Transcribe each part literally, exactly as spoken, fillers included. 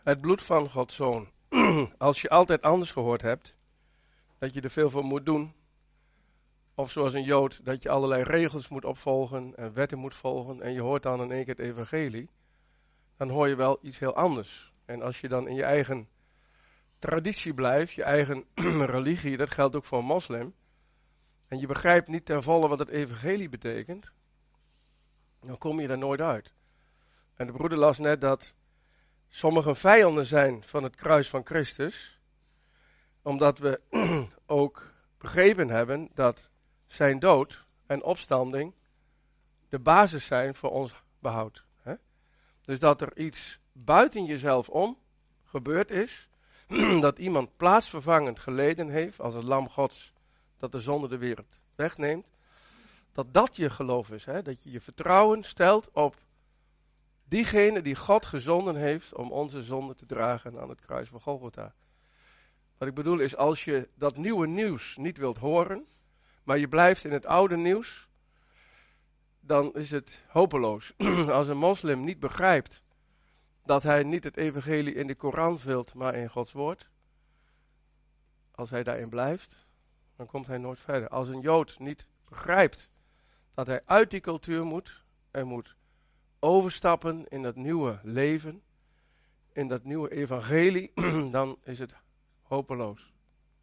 Het bloed van Gods Zoon. Als je altijd anders gehoord hebt, dat je er veel voor moet doen, of zoals een Jood, dat je allerlei regels moet opvolgen en wetten moet volgen, en je hoort dan in één keer het evangelie, dan hoor je wel iets heel anders. En als je dan in je eigen traditie blijft, je eigen religie, dat geldt ook voor een moslim, en je begrijpt niet ten volle wat het evangelie betekent, dan kom je er nooit uit. En de broeder las net dat sommigen vijanden zijn van het kruis van Christus, omdat we ook begrepen hebben dat zijn dood en opstanding de basis zijn voor ons behoud. Hè? Dus dat er iets buiten jezelf om gebeurd is, dat iemand plaatsvervangend geleden heeft als het lam Gods dat de zonde de wereld wegneemt, dat dat je geloof is, hè? Dat je je vertrouwen stelt op diegene die God gezonden heeft om onze zonde te dragen aan het kruis van Golgotha. Wat ik bedoel is, als je dat nieuwe nieuws niet wilt horen, maar je blijft in het oude nieuws, dan is het hopeloos. Als een moslim niet begrijpt dat hij niet het evangelie in de Koran vult, maar in Gods woord, als hij daarin blijft, dan komt hij nooit verder. Als een Jood niet begrijpt dat hij uit die cultuur moet en moet overstappen in dat nieuwe leven, in dat nieuwe evangelie, dan is het hopeloos.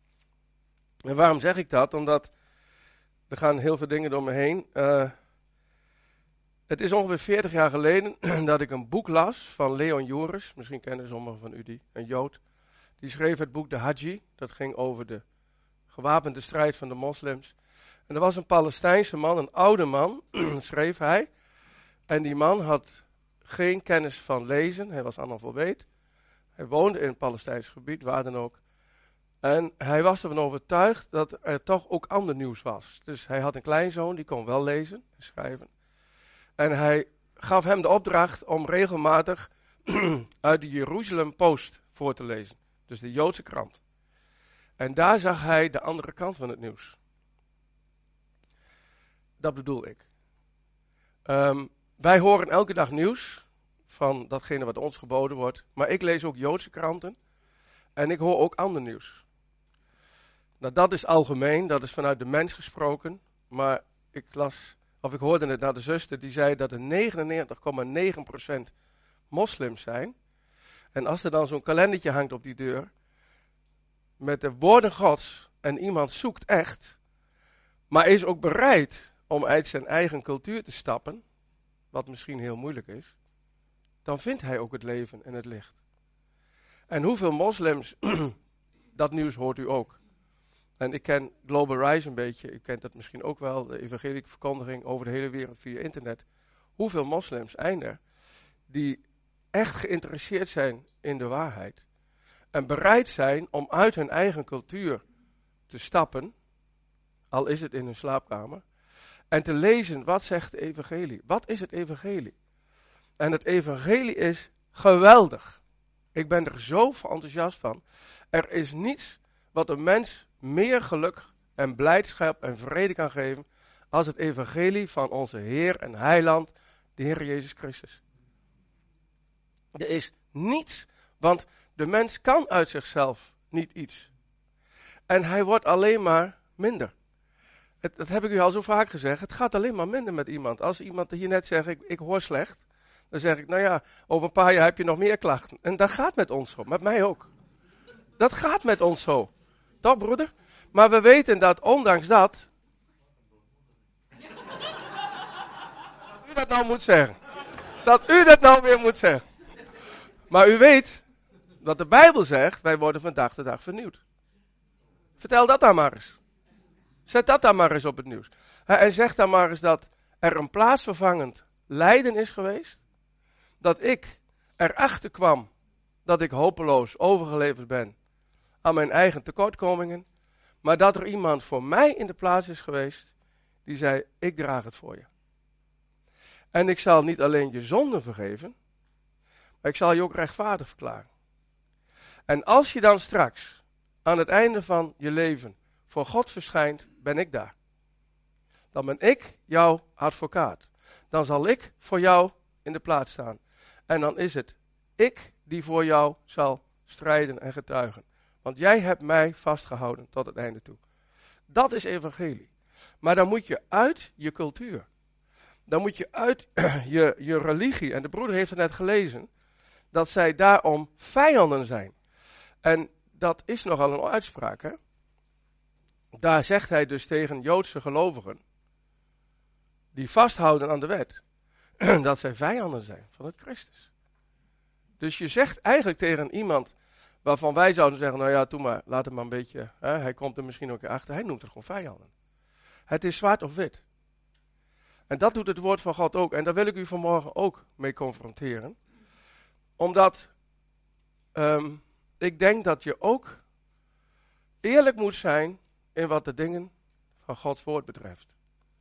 En waarom zeg ik dat? Omdat er gaan heel veel dingen door me heen. Uh, het is ongeveer veertig jaar geleden dat ik een boek las van Leon Joris. Misschien kennen sommigen van u die, een Jood. Die schreef het boek De Hadji. Dat ging over de gewapende strijd van de moslims. En er was een Palestijnse man, een oude man, schreef hij. En die man had geen kennis van lezen. Hij was analfabeet. Hij woonde in het Palestijnse gebied, waar dan ook. En hij was ervan overtuigd dat er toch ook ander nieuws was. Dus hij had een kleinzoon, die kon wel lezen en schrijven. En hij gaf hem de opdracht om regelmatig uit de Jeruzalem Post voor te lezen. Dus de Joodse krant. En daar zag hij de andere kant van het nieuws. Dat bedoel ik. Um, wij horen elke dag nieuws van datgene wat ons geboden wordt. Maar ik lees ook Joodse kranten. En ik hoor ook ander nieuws. Nou, dat is algemeen, dat is vanuit de mens gesproken. Maar ik las, of ik hoorde het naar de zuster, die zei dat er negenennegentig komma negen procent moslims zijn. En als er dan zo'n kalendertje hangt op die deur, met de woorden Gods, en iemand zoekt echt, maar is ook bereid om uit zijn eigen cultuur te stappen, wat misschien heel moeilijk is, dan vindt hij ook het leven en het licht. En hoeveel moslims, dat nieuws hoort u ook. En ik ken Global Rise een beetje, u kent dat misschien ook wel, de evangelische verkondiging over de hele wereld via internet. Hoeveel moslims zijn er die echt geïnteresseerd zijn in de waarheid. En bereid zijn om uit hun eigen cultuur te stappen, al is het in hun slaapkamer, en te lezen wat zegt de evangelie. Wat is het evangelie? En het evangelie is geweldig. Ik ben er zo enthousiast van. Er is niets wat een mens meer geluk en blijdschap en vrede kan geven als het evangelie van onze Heer en Heiland, de Heer Jezus Christus. Er is niets, want de mens kan uit zichzelf niet iets. En hij wordt alleen maar minder. Het, dat heb ik u al zo vaak gezegd. Het gaat alleen maar minder met iemand. Als iemand hier net zegt, ik, ik hoor slecht. Dan zeg ik, nou ja, over een paar jaar heb je nog meer klachten. En dat gaat met ons zo. Met mij ook. Dat gaat met ons zo. Toch, broeder? Maar we weten dat ondanks dat... dat u dat nou moet zeggen. Dat u dat nou weer moet zeggen. Maar u weet dat de Bijbel zegt, wij worden van dag tot dag vernieuwd. Vertel dat dan maar eens. Zet dat dan maar eens op het nieuws. En zeg dan maar eens dat er een plaatsvervangend lijden is geweest. Dat ik erachter kwam dat ik hopeloos overgeleverd ben aan mijn eigen tekortkomingen. Maar dat er iemand voor mij in de plaats is geweest die zei, ik draag het voor je. En ik zal niet alleen je zonden vergeven, maar ik zal je ook rechtvaardig verklaren. En als je dan straks aan het einde van je leven voor God verschijnt, ben ik daar. Dan ben ik jouw advocaat. Dan zal ik voor jou in de plaats staan. En dan is het ik die voor jou zal strijden en getuigen. Want jij hebt mij vastgehouden tot het einde toe. Dat is evangelie. Maar dan moet je uit je cultuur. Dan moet je uit je, je religie. En de broeder heeft het net gelezen. Dat zij daarom vijanden zijn. En dat is nogal een uitspraak. Hè? Daar zegt hij dus tegen Joodse gelovigen. Die vasthouden aan de wet. Dat zij vijanden zijn van het Christus. Dus je zegt eigenlijk tegen iemand. Waarvan wij zouden zeggen. Nou ja, doe maar. Laat hem maar een beetje. Hè, hij komt er misschien ook achter. Hij noemt het gewoon vijanden. Het is zwart of wit. En dat doet het woord van God ook. En daar wil ik u vanmorgen ook mee confronteren. Omdat um, ik denk dat je ook eerlijk moet zijn in wat de dingen van Gods woord betreft.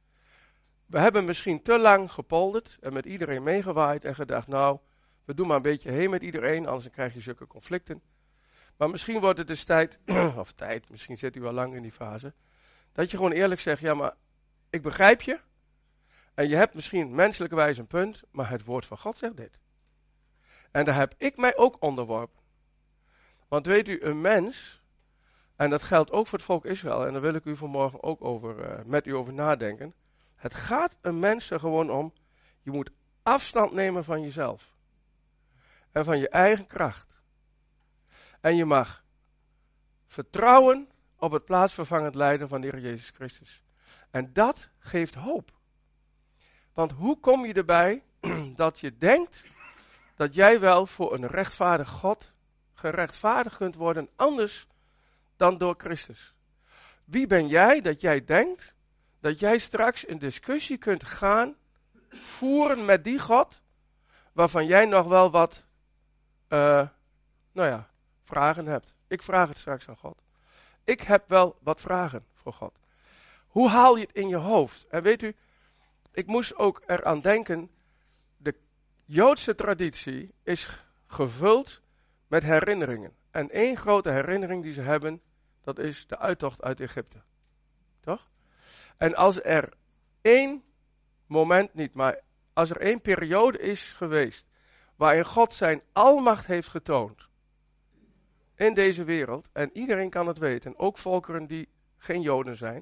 We hebben misschien te lang gepolderd en met iedereen meegewaaid en gedacht, nou, we doen maar een beetje heen met iedereen, anders krijg je zulke conflicten. Maar misschien wordt het dus tijd, of tijd, misschien zit u al lang in die fase, dat je gewoon eerlijk zegt, ja, maar ik begrijp je. En je hebt misschien menselijkerwijs een punt, maar het woord van God zegt dit. En daar heb ik mij ook onderworpen. Want weet u, een mens, en dat geldt ook voor het volk Israël, en daar wil ik u vanmorgen ook over, uh, met u over nadenken. Het gaat een mens er gewoon om, je moet afstand nemen van jezelf. En van je eigen kracht. En je mag vertrouwen op het plaatsvervangend lijden van de Heer Jezus Christus. En dat geeft hoop. Want hoe kom je erbij dat je denkt dat jij wel voor een rechtvaardig God gerechtvaardigd kunt worden anders dan door Christus? Wie ben jij dat jij denkt dat jij straks een discussie kunt gaan voeren met die God waarvan jij nog wel wat, uh, nou ja, vragen hebt. Ik vraag het straks aan God. Ik heb wel wat vragen voor God. Hoe haal je het in je hoofd? En weet u, ik moest ook eraan denken, de Joodse traditie is gevuld met herinneringen. En één grote herinnering die ze hebben, dat is de uittocht uit Egypte. Toch? En als er één moment niet, maar als er één periode is geweest, waarin God zijn almacht heeft getoond, in deze wereld, en iedereen kan het weten, ook volkeren die geen Joden zijn,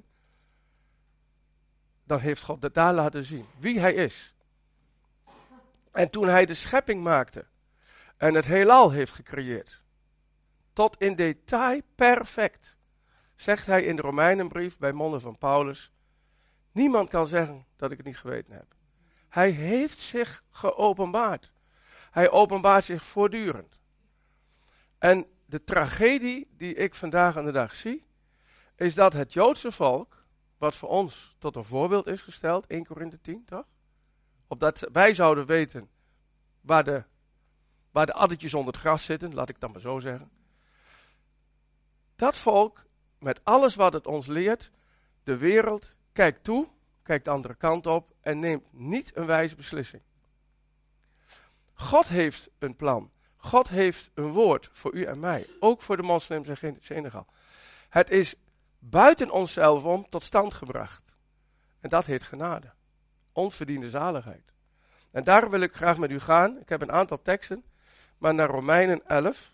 dan heeft God het daar laten zien, wie hij is. En toen hij de schepping maakte, en het heelal heeft gecreëerd, tot in detail perfect, zegt hij in de Romeinenbrief bij monden van Paulus, niemand kan zeggen dat ik het niet geweten heb. Hij heeft zich geopenbaard. Hij openbaart zich voortdurend. En de tragedie die ik vandaag aan de dag zie, is dat het Joodse volk, wat voor ons tot een voorbeeld is gesteld, Eerste Korinthe tien, toch? Opdat wij zouden weten waar de, waar de addertjes onder het gras zitten, laat ik het dan maar zo zeggen. Dat volk, met alles wat het ons leert, de wereld, kijkt toe, kijkt de andere kant op en neemt niet een wijze beslissing. God heeft een plan. God heeft een woord voor u en mij. Ook voor de moslims in Senegal. Het is buiten onszelf om tot stand gebracht. En dat heet genade. Onverdiende zaligheid. En daar wil ik graag met u gaan. Ik heb een aantal teksten. Maar naar Romeinen elf.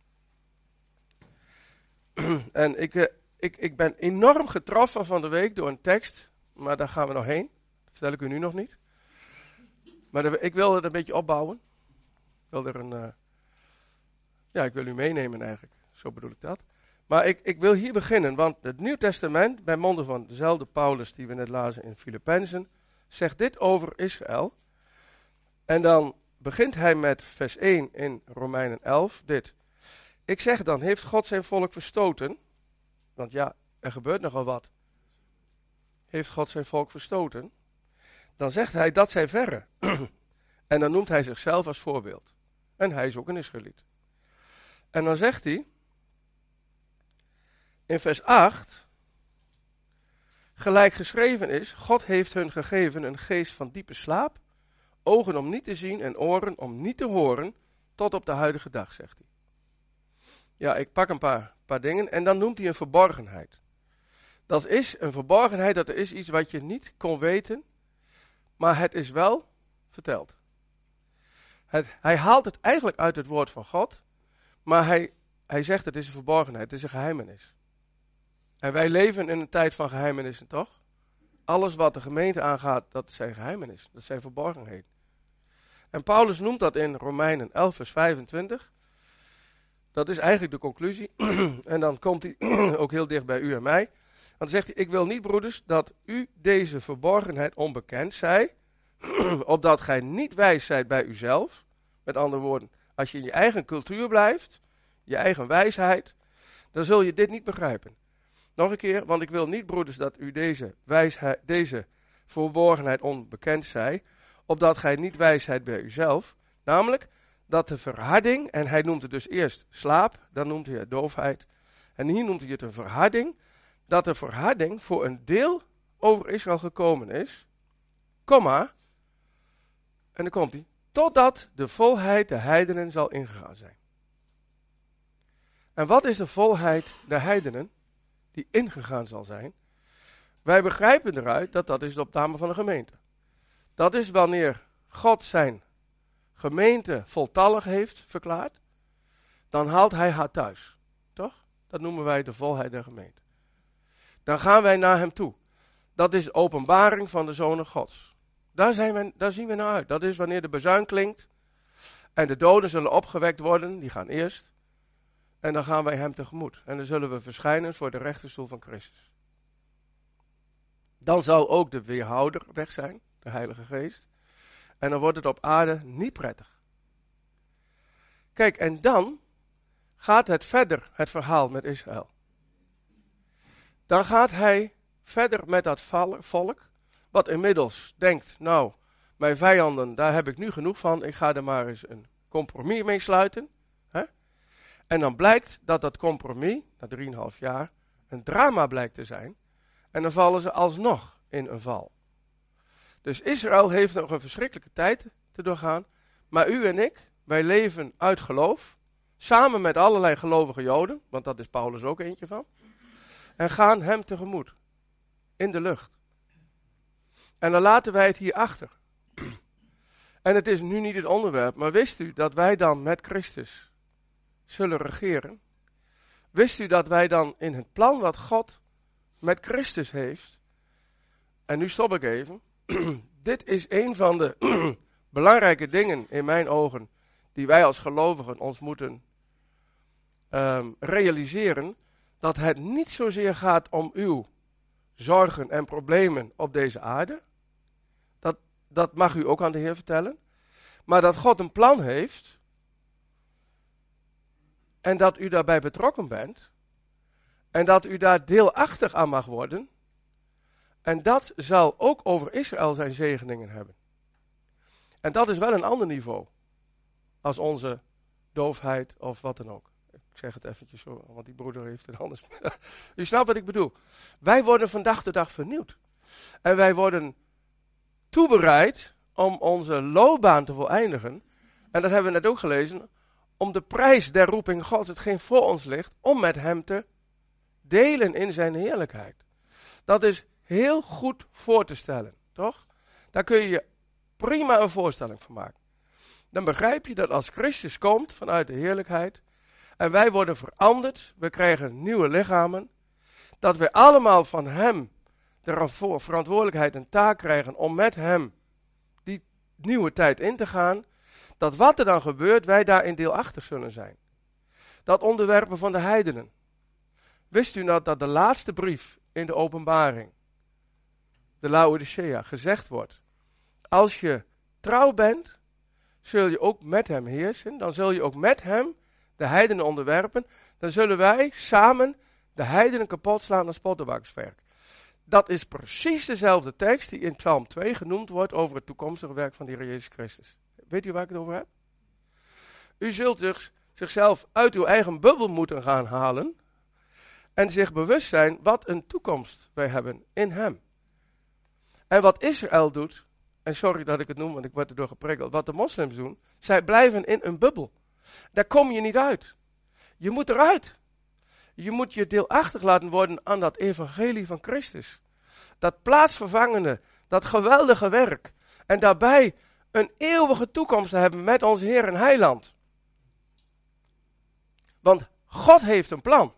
En ik, uh, ik, ik ben enorm getroffen van de week door een tekst. Maar daar gaan we nog heen. Dat vertel ik u nu nog niet. Maar de, ik wil het een beetje opbouwen. Ik wil er een... Uh, ja, ik wil u meenemen eigenlijk. Zo bedoel ik dat. Maar ik, ik wil hier beginnen, want het Nieuw Testament, bij monden van dezelfde Paulus die we net lazen in Filippenzen, zegt dit over Israël. En dan begint hij met vers één in Romeinen elf, dit. Ik zeg dan, heeft God zijn volk verstoten? Want ja, er gebeurt nogal wat. Heeft God zijn volk verstoten? Dan zegt hij, dat zij verre. En dan noemt hij zichzelf als voorbeeld. En hij is ook een Israëliet. En dan zegt hij, in vers acht, gelijk geschreven is, God heeft hun gegeven een geest van diepe slaap, ogen om niet te zien en oren om niet te horen, tot op de huidige dag, zegt hij. Ja, ik pak een paar, paar dingen en dan noemt hij een verborgenheid. Dat is een verborgenheid, dat er is iets wat je niet kon weten, maar het is wel verteld. Het, hij haalt het eigenlijk uit het woord van God, maar hij, hij zegt het is een verborgenheid, het is een geheimenis. En wij leven in een tijd van geheimenissen, toch? Alles wat de gemeente aangaat, dat zijn geheimenissen, dat zijn verborgenheden. En Paulus noemt dat in Romeinen elf vers vijfentwintig. Dat is eigenlijk de conclusie. En dan komt hij ook heel dicht bij u en mij. Dan zegt hij, ik wil niet, broeders, dat u deze verborgenheid onbekend zij, opdat gij niet wijs zijt bij uzelf. Met andere woorden, als je in je eigen cultuur blijft, je eigen wijsheid, dan zul je dit niet begrijpen. Nog een keer, want ik wil niet, broeders, dat u deze, wijsheid, deze verborgenheid onbekend zij, opdat gij niet wijs zijt bij uzelf. Namelijk, dat de verharding, en hij noemt het dus eerst slaap, dan noemt hij het doofheid. En hier noemt hij het een verharding, dat de verharding voor een deel over Israël gekomen is, komma, en dan komt hij, totdat de volheid de heidenen zal ingegaan zijn. En wat is de volheid der heidenen die ingegaan zal zijn? Wij begrijpen eruit dat dat is de opname van de gemeente. Dat is wanneer God zijn gemeente voltallig heeft verklaard, dan haalt hij haar thuis. Toch? Dat noemen wij de volheid der gemeente. Dan gaan wij naar hem toe. Dat is de openbaring van de zonen Gods. Daar, zijn wij, daar zien we naar uit. Dat is wanneer de bazuin klinkt en de doden zullen opgewekt worden, die gaan eerst. En dan gaan wij hem tegemoet. En dan zullen we verschijnen voor de rechterstoel van Christus. Dan zal ook de weerhouder weg zijn, de Heilige Geest. En dan wordt het op aarde niet prettig. Kijk, en dan gaat het verder, het verhaal met Israël. Dan gaat hij verder met dat volk, wat inmiddels denkt, nou, mijn vijanden, daar heb ik nu genoeg van, ik ga er maar eens een compromis mee sluiten. Hè? En dan blijkt dat dat compromis, na drieënhalf jaar, een drama blijkt te zijn. En dan vallen ze alsnog in een val. Dus Israël heeft nog een verschrikkelijke tijd te doorgaan. Maar u en ik, wij leven uit geloof. Samen met allerlei gelovige Joden, want dat is Paulus ook eentje van. En gaan hem tegemoet. In de lucht. En dan laten wij het hier achter. En het is nu niet het onderwerp, maar wist u dat wij dan met Christus zullen regeren? Wist u dat wij dan in het plan wat God met Christus heeft, en nu stop ik even, dit is een van de belangrijke dingen in mijn ogen, die wij als gelovigen ons moeten um, realiseren, dat het niet zozeer gaat om uw zorgen en problemen op deze aarde, dat, dat mag u ook aan de Heer vertellen, maar dat God een plan heeft, en dat u daarbij betrokken bent, en dat u daar deelachtig aan mag worden, en dat zal ook over Israël zijn zegeningen hebben. En dat is wel een ander niveau, als onze doofheid of wat dan ook. Ik zeg het eventjes zo, want die broeder heeft het anders. U snapt wat ik bedoel. Wij worden vandaag de dag vernieuwd. En wij worden toebereid om onze loopbaan te voleindigen. En dat hebben we net ook gelezen. Om de prijs der roeping Gods, hetgeen voor ons ligt, om met hem te delen in zijn heerlijkheid. Dat is heel goed voor te stellen, toch? Daar kun je je prima een voorstelling van maken. Dan begrijp je dat als Christus komt vanuit de heerlijkheid, en wij worden veranderd, we krijgen nieuwe lichamen, dat we allemaal van hem de verantwoordelijkheid en taak krijgen om met hem die nieuwe tijd in te gaan, dat wat er dan gebeurt, wij daarin deelachtig zullen zijn. Dat onderwerpen van de heidenen. Wist u nou dat de laatste brief in de openbaring, de Laodicea, gezegd wordt, als je trouw bent, zul je ook met hem heersen, dan zul je ook met hem de heidenen onderwerpen, dan zullen wij samen de heidenen kapot slaan als pottenbakswerk. Dat is precies dezelfde tekst die in Psalm twee genoemd wordt over het toekomstige werk van de Heer Jezus Christus. Weet u waar ik het over heb? U zult zich, zichzelf uit uw eigen bubbel moeten gaan halen en zich bewust zijn wat een toekomst wij hebben in hem. En wat Israël doet, en sorry dat ik het noem, want ik word erdoor geprikkeld, wat de moslims doen, zij blijven in een bubbel. Daar kom je niet uit. Je moet eruit. Je moet je deelachtig laten worden aan dat evangelie van Christus. Dat plaatsvervangende, dat geweldige werk. En daarbij een eeuwige toekomst te hebben met onze Heer en Heiland. Want God heeft een plan.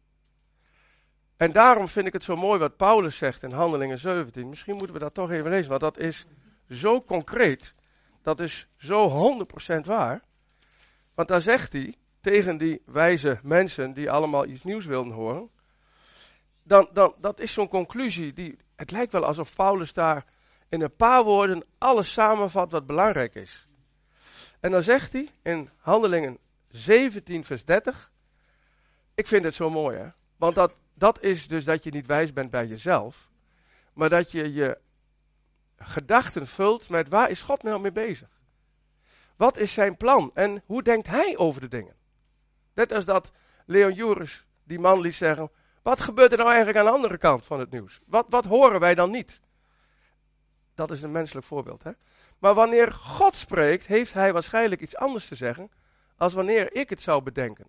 En daarom vind ik het zo mooi wat Paulus zegt in Handelingen zeventien. Misschien moeten we dat toch even lezen, want dat is zo concreet. Dat is zo honderd procent waar. Want daar zegt hij tegen die wijze mensen die allemaal iets nieuws wilden horen. Dan, dan, dat is zo'n conclusie. Die, het lijkt wel alsof Paulus daar in een paar woorden alles samenvat wat belangrijk is. En dan zegt hij in Handelingen zeventien vers dertig. Ik vind het zo mooi, hè. Want dat, dat is dus dat je niet wijs bent bij jezelf. Maar dat je je gedachten vult met waar is God nou mee bezig? Wat is zijn plan? En hoe denkt hij over de dingen? Net als dat Leon Juris die man liet zeggen. Wat gebeurt er nou eigenlijk aan de andere kant van het nieuws? Wat, wat horen wij dan niet? Dat is een menselijk voorbeeld. Hè? Maar wanneer God spreekt, heeft hij waarschijnlijk iets anders te zeggen als wanneer ik het zou bedenken.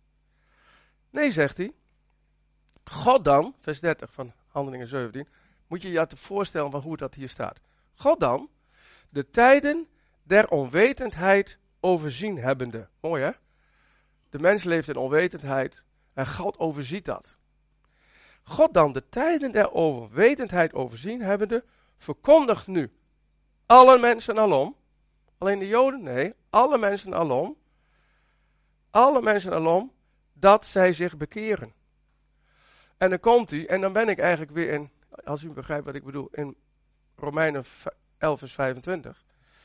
Nee, zegt hij. God dan, vers dertig van Handelingen zeventien, moet je je voorstellen van hoe dat hier staat. God dan, de tijden der onwetendheid overzien hebbende. Mooi hè? De mens leeft in onwetendheid en God overziet dat. God dan, de tijden der onwetendheid overzien hebbende, verkondigt nu alle mensen alom. Alleen de Joden? Nee, alle mensen alom. Alle mensen alom, dat zij zich bekeren. En dan komt hij, en dan ben ik eigenlijk weer in, als u begrijpt wat ik bedoel, in Romeinen elf vers vijfentwintig.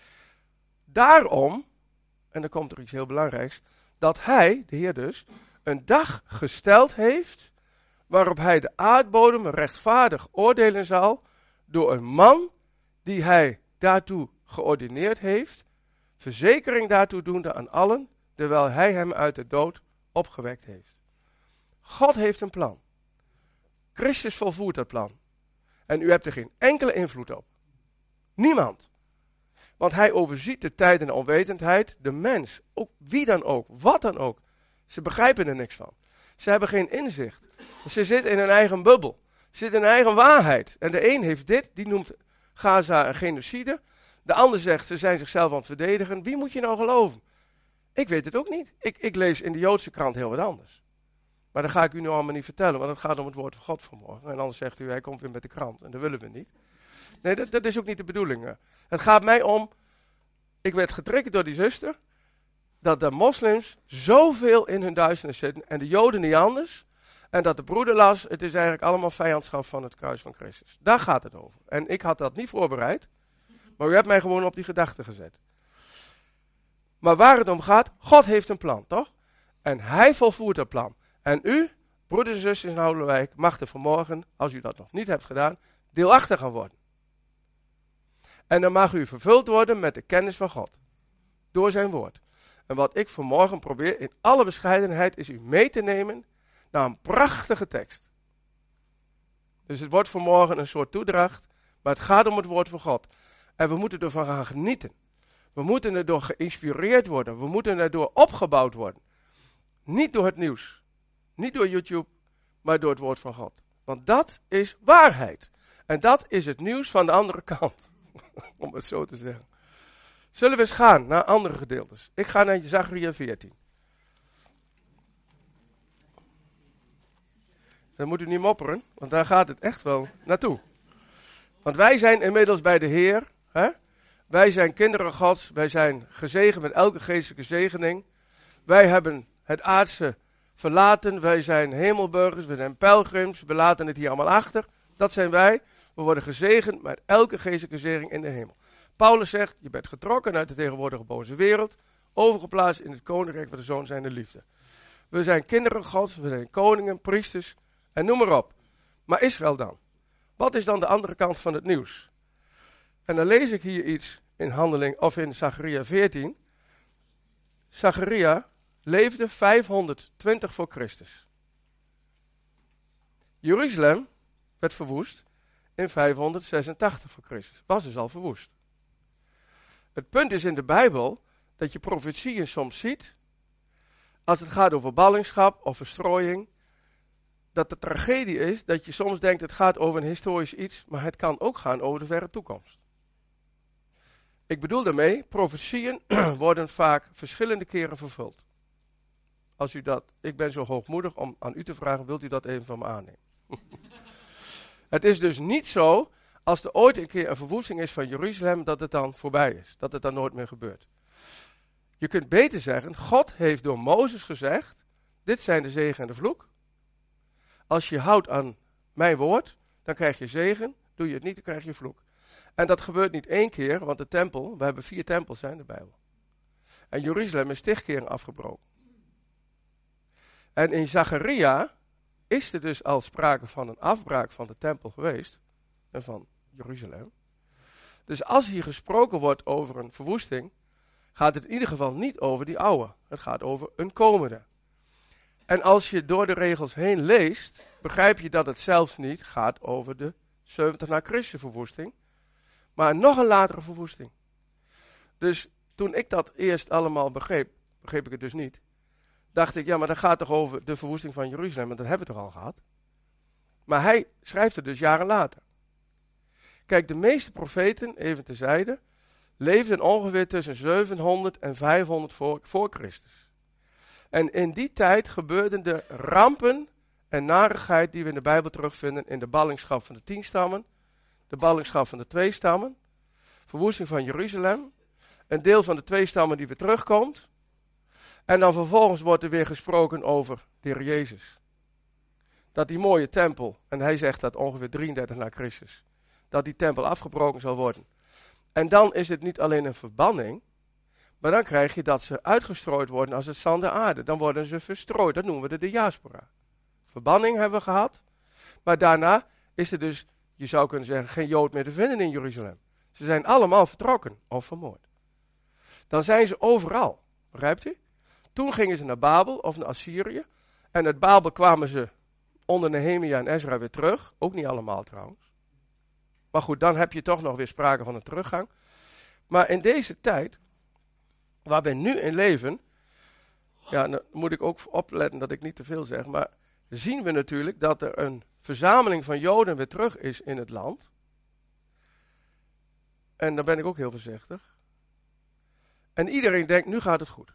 Daarom, en dan komt er iets heel belangrijks, dat hij, de Heer dus, een dag gesteld heeft, waarop hij de aardbodem rechtvaardig oordelen zal, door een man die hij daartoe geordineerd heeft, verzekering daartoe doende aan allen, terwijl hij hem uit de dood opgewekt heeft. God heeft een plan. Christus volvoert dat plan. En u hebt er geen enkele invloed op. Niemand. Want hij overziet de tijd en de onwetendheid, de mens, ook wie dan ook, wat dan ook. Ze begrijpen er niks van. Ze hebben geen inzicht. Ze zitten in hun eigen bubbel. Ze zitten in hun eigen waarheid. En de een heeft dit, die noemt Gaza een genocide. De ander zegt, ze zijn zichzelf aan het verdedigen. Wie moet je nou geloven? Ik weet het ook niet. Ik, ik lees in de Joodse krant heel wat anders. Maar dat ga ik u nu allemaal niet vertellen, want het gaat om het woord van God vanmorgen. En anders zegt u, hij komt weer met de krant. En dat willen we niet. Nee, dat, dat is ook niet de bedoeling. Het gaat mij om, ik werd getriggerd door die zuster, dat de moslims zoveel in hun duisternis zitten en de Joden niet anders. En dat de broeder las, het is eigenlijk allemaal vijandschap van het kruis van Christus. Daar gaat het over. En ik had dat niet voorbereid, maar u hebt mij gewoon op die gedachte gezet. Maar waar het om gaat, God heeft een plan, toch? En hij volvoert dat plan. En u, broeders en zusters in Houdelwijk, mag er vanmorgen, als u dat nog niet hebt gedaan, deelachtig gaan worden. En dan mag u vervuld worden met de kennis van God. Door zijn woord. En wat ik vanmorgen probeer in alle bescheidenheid is u mee te nemen naar een prachtige tekst. Dus het wordt vanmorgen een soort toedracht, maar het gaat om het woord van God. En we moeten ervan gaan genieten. We moeten erdoor geïnspireerd worden. We moeten erdoor opgebouwd worden. Niet door het nieuws. Niet door YouTube, maar door het woord van God. Want dat is waarheid. En dat is het nieuws van de andere kant. Om het zo te zeggen. Zullen we eens gaan naar andere gedeeltes. Ik ga naar Zacharia veertien. Dan moet u niet mopperen, want daar gaat het echt wel naartoe. Want wij zijn inmiddels bij de Heer. Hè? Wij zijn kinderen Gods. Wij zijn gezegend met elke geestelijke zegening. Wij hebben het aardse verlaten. Wij zijn hemelburgers. We zijn pelgrims. We laten het hier allemaal achter. Dat zijn wij. We worden gezegend met elke geestelijke zegening in de hemel. Paulus zegt, je bent getrokken uit de tegenwoordige boze wereld. Overgeplaatst in het koninkrijk van de Zoon zijnde liefde. We zijn kinderen Gods. We zijn koningen, priesters. En noem maar op. Maar Israël dan? Wat is dan de andere kant van het nieuws? En dan lees ik hier iets in handeling, of in Zacharia veertien. Zacharia leefde vijfhonderdtwintig voor Christus. Jeruzalem werd verwoest in vijfhonderdzesentachtig voor Christus. Was dus al verwoest. Het punt is in de Bijbel dat je profetieën soms ziet, als het gaat over ballingschap of verstrooiing, dat de tragedie is dat je soms denkt het gaat over een historisch iets, maar het kan ook gaan over de verre toekomst. Ik bedoel daarmee, profetieën worden vaak verschillende keren vervuld. Als u dat, ik ben zo hoogmoedig om aan u te vragen, wilt u dat even van me aannemen? Het is dus niet zo, als er ooit een keer een verwoesting is van Jeruzalem, dat het dan voorbij is. Dat het dan nooit meer gebeurt. Je kunt beter zeggen, God heeft door Mozes gezegd, dit zijn de zegen en de vloek. Als je houdt aan mijn woord, dan krijg je zegen. Doe je het niet, dan krijg je vloek. En dat gebeurt niet één keer, want de tempel, we hebben vier tempels in de Bijbel. En Jeruzalem is tig keer afgebroken. En in Zacharia is er dus al sprake van een afbraak van de tempel geweest. En van Jeruzalem. Dus als hier gesproken wordt over een verwoesting, gaat het in ieder geval niet over die oude. Het gaat over een komende. En als je door de regels heen leest, begrijp je dat het zelfs niet gaat over de zeventig na Christus verwoesting, maar nog een latere verwoesting. Dus toen ik dat eerst allemaal begreep, begreep ik het dus niet, dacht ik, ja, maar dat gaat toch over de verwoesting van Jeruzalem, want dat hebben we toch al gehad. Maar hij schrijft het dus jaren later. Kijk, de meeste profeten, even terzijde, leefden ongeveer tussen zevenhonderd en vijfhonderd voor, voor Christus. En in die tijd gebeurden de rampen en narigheid die we in de Bijbel terugvinden in de ballingschap van de tien stammen, de ballingschap van de twee stammen, verwoesting van Jeruzalem, een deel van de twee stammen die weer terugkomt, en dan vervolgens wordt er weer gesproken over de Heer Jezus. Dat die mooie tempel, en hij zegt dat ongeveer drieëndertig na Christus, dat die tempel afgebroken zal worden. En dan is het niet alleen een verbanning, maar dan krijg je dat ze uitgestrooid worden als het zand der aarde. Dan worden ze verstrooid, dat noemen we de diaspora. Verbanning hebben we gehad, maar daarna is er dus, je zou kunnen zeggen, geen Jood meer te vinden in Jeruzalem. Ze zijn allemaal vertrokken of vermoord. Dan zijn ze overal, begrijpt u? Toen gingen ze naar Babel of naar Assyrië. En uit Babel kwamen ze onder Nehemia en Ezra weer terug. Ook niet allemaal trouwens. Maar goed, dan heb je toch nog weer sprake van een teruggang. Maar in deze tijd, waar we nu in leven, ja, dan moet ik ook opletten dat ik niet te veel zeg, maar zien we natuurlijk dat er een verzameling van Joden weer terug is in het land. En dan ben ik ook heel voorzichtig. En iedereen denkt, nu gaat het goed.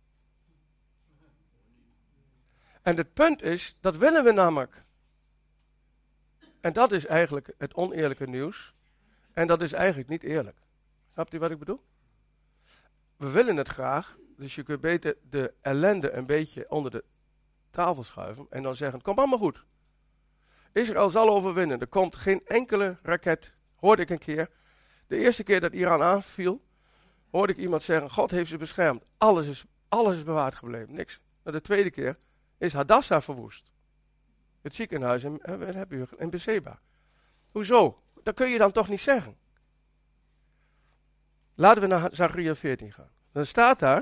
En het punt is, dat willen we namelijk. En dat is eigenlijk het oneerlijke nieuws. En dat is eigenlijk niet eerlijk. Snapt u wat ik bedoel? We willen het graag, dus je kunt beter de ellende een beetje onder de tafel schuiven en dan zeggen, kom allemaal goed. Israël zal overwinnen, er komt geen enkele raket, hoorde ik een keer. De eerste keer dat Iran aanviel, hoorde ik iemand zeggen, God heeft ze beschermd. Alles is, alles is bewaard gebleven, niks. Maar de tweede keer is Hadassah verwoest. Het ziekenhuis in, in, in Beersheba. Hoezo? Dat kun je dan toch niet zeggen. Laten we naar Zacharia veertien gaan. Dan staat daar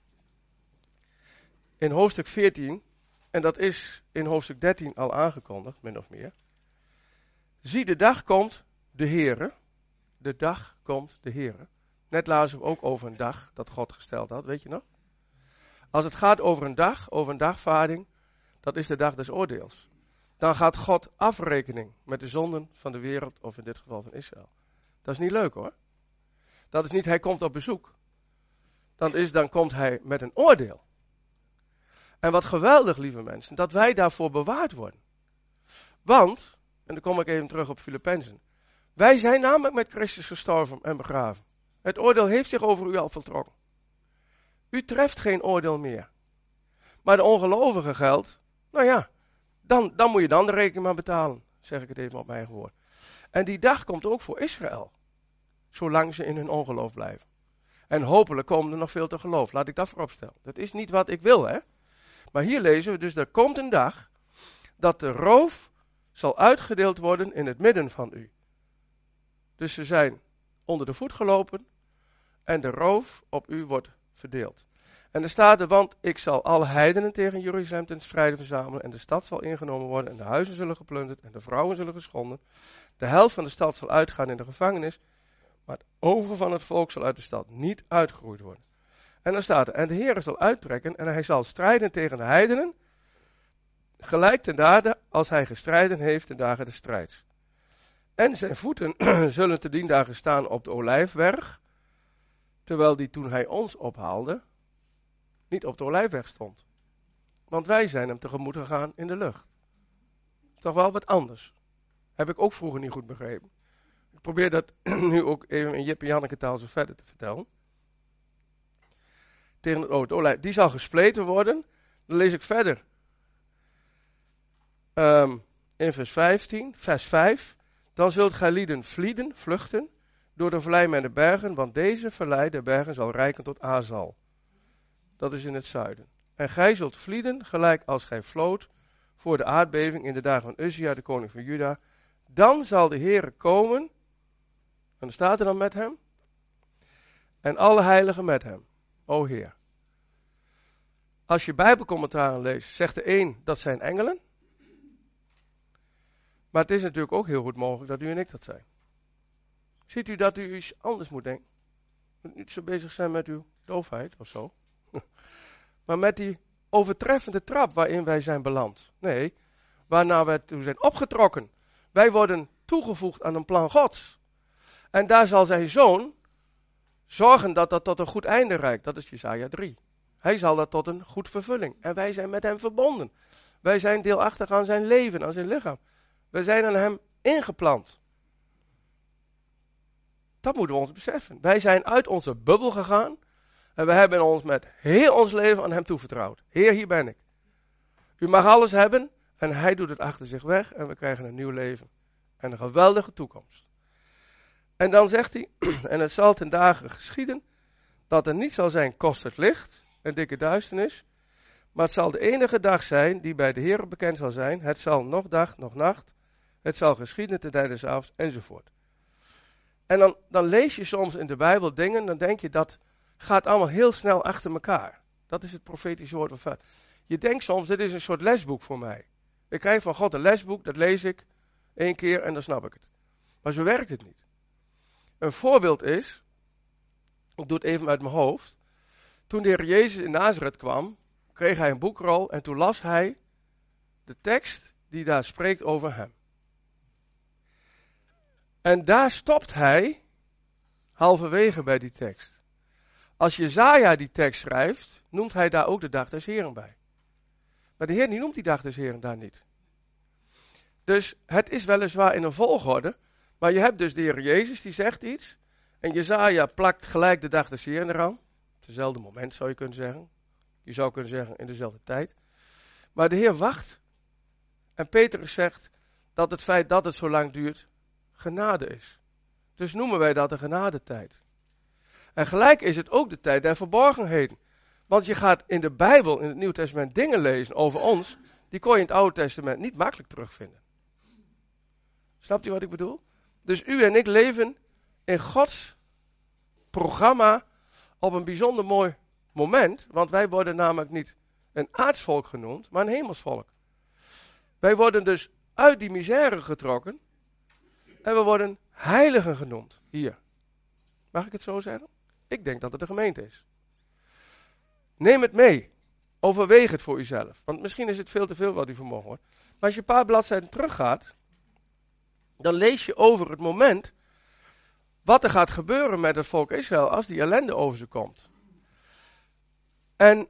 in hoofdstuk veertien, en dat is in hoofdstuk dertien al aangekondigd, min of meer. Zie, de dag komt de Heere. De dag komt de Heere. Net lazen we ook over een dag dat God gesteld had, weet je nog? Als het gaat over een dag, over een dagvaarding, dat is de dag des oordeels. Dan gaat God afrekening met de zonden van de wereld, of in dit geval van Israël. Dat is niet leuk hoor. Dat is niet, hij komt op bezoek. Dan, is, dan komt hij met een oordeel. En wat geweldig, lieve mensen, dat wij daarvoor bewaard worden. Want, en dan kom ik even terug op Filippenzen. Wij zijn namelijk met Christus gestorven en begraven. Het oordeel heeft zich over u al voltrokken. U treft geen oordeel meer. Maar de ongelovige geldt, nou ja, dan, dan moet je dan de rekening maar betalen. Zeg ik het even op mijn eigen woord. En die dag komt ook voor Israël. Zolang ze in hun ongeloof blijven. En hopelijk komen er nog veel te geloof. Laat ik dat voorop stellen. Dat is niet wat ik wil, hè. Maar hier lezen we dus, er komt een dag dat de roof zal uitgedeeld worden in het midden van u. Dus ze zijn onder de voet gelopen en de roof op u wordt verdeeld. En er staat er, want ik zal alle heidenen tegen Jeruzalem ten strijde verzamelen en de stad zal ingenomen worden en de huizen zullen geplunderd en de vrouwen zullen geschonden. De helft van de stad zal uitgaan in de gevangenis, maar het overige van het volk zal uit de stad niet uitgeroeid worden. En dan staat er, en de Heer zal uittrekken en hij zal strijden tegen de heidenen, gelijk ten dade als hij gestrijden heeft ten dagen des strijds. En zijn voeten zullen te dien dagen staan op de olijfberg, Terwijl die toen hij ons ophaalde, niet op de olijfweg stond. Want wij zijn hem tegemoet gegaan in de lucht. Toch wel wat anders. Heb ik ook vroeger niet goed begrepen. Ik probeer dat nu ook even in Jip en Janneke taal zo verder te vertellen. Tegen het oud olijf. Die zal gespleten worden. Dan lees ik verder. Um, in vers vijftien, vers vijf. Dan zult gij lieden vlieden, vluchten, door de vallei met de bergen, want deze vallei der bergen zal reiken tot Azal. Dat is in het zuiden. En gij zult vlieden, gelijk als gij vloot, voor de aardbeving in de dagen van Uzia, de koning van Juda. Dan zal de Heere komen, en dan staat er dan met hem, en alle heiligen met hem, o Heer. Als je Bijbelcommentaren leest, zegt de een dat zijn engelen. Maar het is natuurlijk ook heel goed mogelijk dat u en ik dat zijn. Ziet u dat u iets anders moet denken? U moet niet zo bezig zijn met uw doofheid of zo. Maar met die overtreffende trap waarin wij zijn beland. Nee, waarna wij toe zijn opgetrokken. Wij worden toegevoegd aan een plan Gods. En daar zal zijn zoon zorgen dat dat tot een goed einde reikt. Dat is Jesaja drie. Hij zal dat tot een goed vervulling. En wij zijn met hem verbonden. Wij zijn deelachtig aan zijn leven, aan zijn lichaam. Wij zijn aan hem ingeplant. Dat moeten we ons beseffen. Wij zijn uit onze bubbel gegaan. En we hebben ons met heel ons leven aan hem toevertrouwd. Heer, hier ben ik. U mag alles hebben. En hij doet het achter zich weg. En we krijgen een nieuw leven. En een geweldige toekomst. En dan zegt hij. En het zal ten dagen geschieden. Dat er niet zal zijn kost het licht. En dikke duisternis. Maar het zal de enige dag zijn die bij de Heer bekend zal zijn. Het zal nog dag, nog nacht. Het zal geschieden ten tijde des avonds, enzovoort. En dan, dan lees je soms in de Bijbel dingen, dan denk je dat gaat allemaal heel snel achter elkaar. Dat is het profetische woord van God. Je denkt soms, dit is een soort lesboek voor mij. Ik krijg van God een lesboek, dat lees ik één keer en dan snap ik het. Maar zo werkt het niet. Een voorbeeld is, ik doe het even uit mijn hoofd. Toen de Heer Jezus in Nazareth kwam, kreeg hij een boekrol en toen las hij de tekst die daar spreekt over hem. En daar stopt hij halverwege bij die tekst. Als Jesaja die tekst schrijft, noemt hij daar ook de dag des Heren bij. Maar de Heer die noemt die dag des Heren daar niet. Dus het is weliswaar in een volgorde, maar je hebt dus de Heer Jezus die zegt iets. En Jesaja plakt gelijk de dag des Heren eraan. Op hetzelfde moment zou je kunnen zeggen. Je zou kunnen zeggen in dezelfde tijd. Maar de Heer wacht. En Petrus zegt dat het feit dat het zo lang duurt, genade is. Dus noemen wij dat de genadetijd. En gelijk is het ook de tijd der verborgenheden. Want je gaat in de Bijbel, in het Nieuw Testament, dingen lezen over ons, die kon je in het Oude Testament niet makkelijk terugvinden. Snapt u wat ik bedoel? Dus u en ik leven in Gods programma op een bijzonder mooi moment, want wij worden namelijk niet een aardsvolk genoemd, maar een hemelsvolk. Wij worden dus uit die misère getrokken en we worden heiligen genoemd hier. Mag ik het zo zeggen? Ik denk dat het de gemeente is. Neem het mee. Overweeg het voor uzelf. Want misschien is het veel te veel wat u vanmorgen hoort. Maar als je een paar bladzijden teruggaat, dan lees je over het moment wat er gaat gebeuren met het volk Israël als die ellende over ze komt. En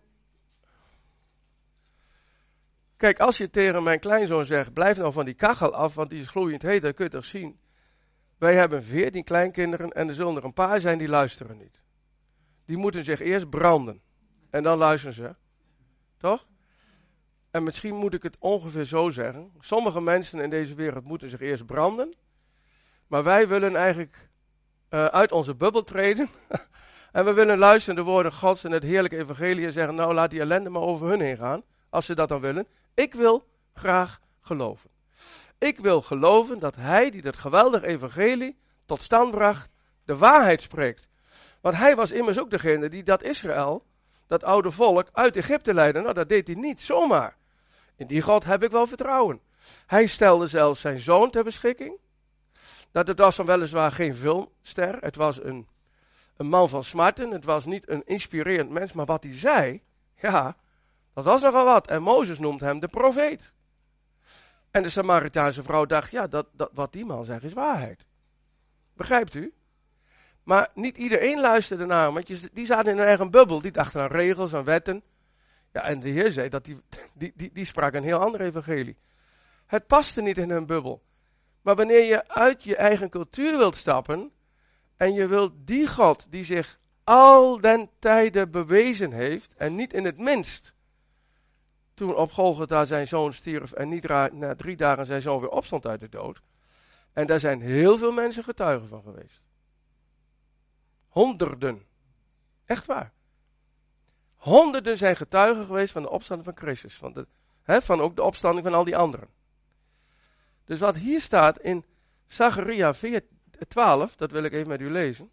kijk, als je tegen mijn kleinzoon zegt, blijf nou van die kachel af, want die is gloeiend heet, dan kun je toch zien. Wij hebben veertien kleinkinderen en er zullen er een paar zijn die luisteren niet. Die moeten zich eerst branden. En dan luisteren ze. Toch? En misschien moet ik het ongeveer zo zeggen. Sommige mensen in deze wereld moeten zich eerst branden. Maar wij willen eigenlijk uh, uit onze bubbel treden. En we willen luisteren de woorden Gods en het heerlijke evangelie en zeggen, nou laat die ellende maar over hun heen gaan. Als ze dat dan willen. Ik wil graag geloven. Ik wil geloven dat hij die dat geweldige evangelie tot stand bracht, de waarheid spreekt. Want hij was immers ook degene die dat Israël, dat oude volk, uit Egypte leidde. Nou, dat deed hij niet zomaar. In die God heb ik wel vertrouwen. Hij stelde zelfs zijn zoon ter beschikking. Dat het was dan weliswaar geen filmster. Het was een, een man van smarten. Het was niet een inspirerend mens. Maar wat hij zei, ja, dat was nogal wat. En Mozes noemt hem de profeet. En de Samaritaanse vrouw dacht, ja, dat, dat, wat die man zegt is waarheid. Begrijpt u? Maar niet iedereen luisterde naar hem, want je, die zaten in hun eigen bubbel. Die dachten aan regels, aan wetten. Ja, en de Heer zei dat die, die, die, die sprak een heel ander evangelie. Het paste niet in hun bubbel. Maar wanneer je uit je eigen cultuur wilt stappen en je wilt die God die zich al den tijden bewezen heeft en niet in het minst toen op Golgotha zijn zoon stierf en niet ra- na drie dagen zijn zoon weer opstond uit de dood. En daar zijn heel veel mensen getuigen van geweest. Honderden. Echt waar. Honderden zijn getuigen geweest van de opstanding van Christus. Van, de, hè, van ook de opstanding van al die anderen. Dus wat hier staat in Zacharia twaalf, dat wil ik even met u lezen.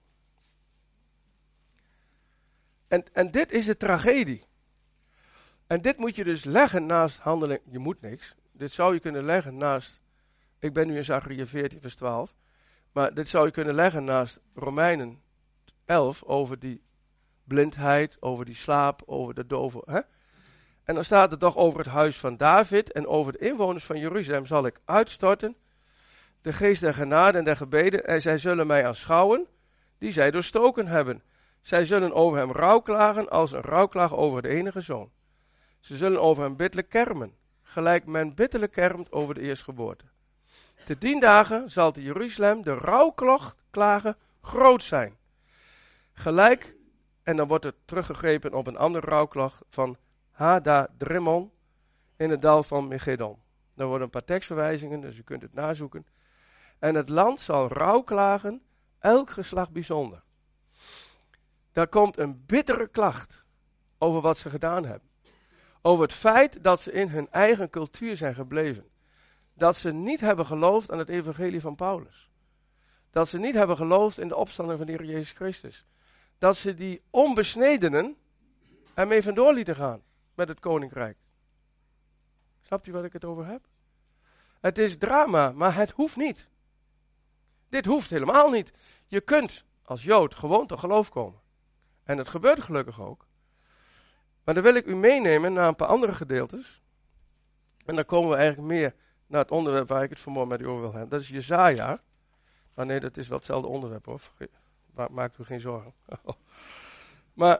En, en dit is de tragedie. En dit moet je dus leggen naast handeling. Je moet niks. Dit zou je kunnen leggen naast. Ik ben nu in Zacharia veertien, vers twaalf. Maar dit zou je kunnen leggen naast Romeinen elf over die blindheid, over die slaap, over de dove. Hè? En dan staat het toch over het huis van David en over de inwoners van Jeruzalem zal ik uitstorten. De geest der genade en der gebeden. En zij zullen mij aanschouwen die zij doorstoken hebben. Zij zullen over hem rouwklagen als een rouwklaag over de enige zoon. Ze zullen over hem bitterlijk kermen, gelijk men bitterlijk kermt over de eerstgeboorte. Te dien dagen zal te Jeruzalem de rouwklagen groot zijn. Gelijk, en dan wordt er teruggegrepen op een andere rouwklacht van Hadadrimmon in het dal van Megiddo. Daar worden een paar tekstverwijzingen, dus u kunt het nazoeken. En het land zal rouwklagen, elk geslacht bijzonder. Daar komt een bittere klacht over wat ze gedaan hebben. Over het feit dat ze in hun eigen cultuur zijn gebleven. Dat ze niet hebben geloofd aan het evangelie van Paulus. Dat ze niet hebben geloofd in de opstanding van de Heer Jezus Christus. Dat ze die onbesnedenen ermee vandoor lieten gaan met het koninkrijk. Snapt u wat ik het over heb? Het is drama, maar het hoeft niet. Dit hoeft helemaal niet. Je kunt als Jood gewoon tot geloof komen. En het gebeurt gelukkig ook. Maar dan wil ik u meenemen naar een paar andere gedeeltes. En dan komen we eigenlijk meer naar het onderwerp waar ik het vanmorgen met u over wil hebben. Dat is Jesaja. Maar nee, dat is wel hetzelfde onderwerp hoor. Maak u geen zorgen. Maar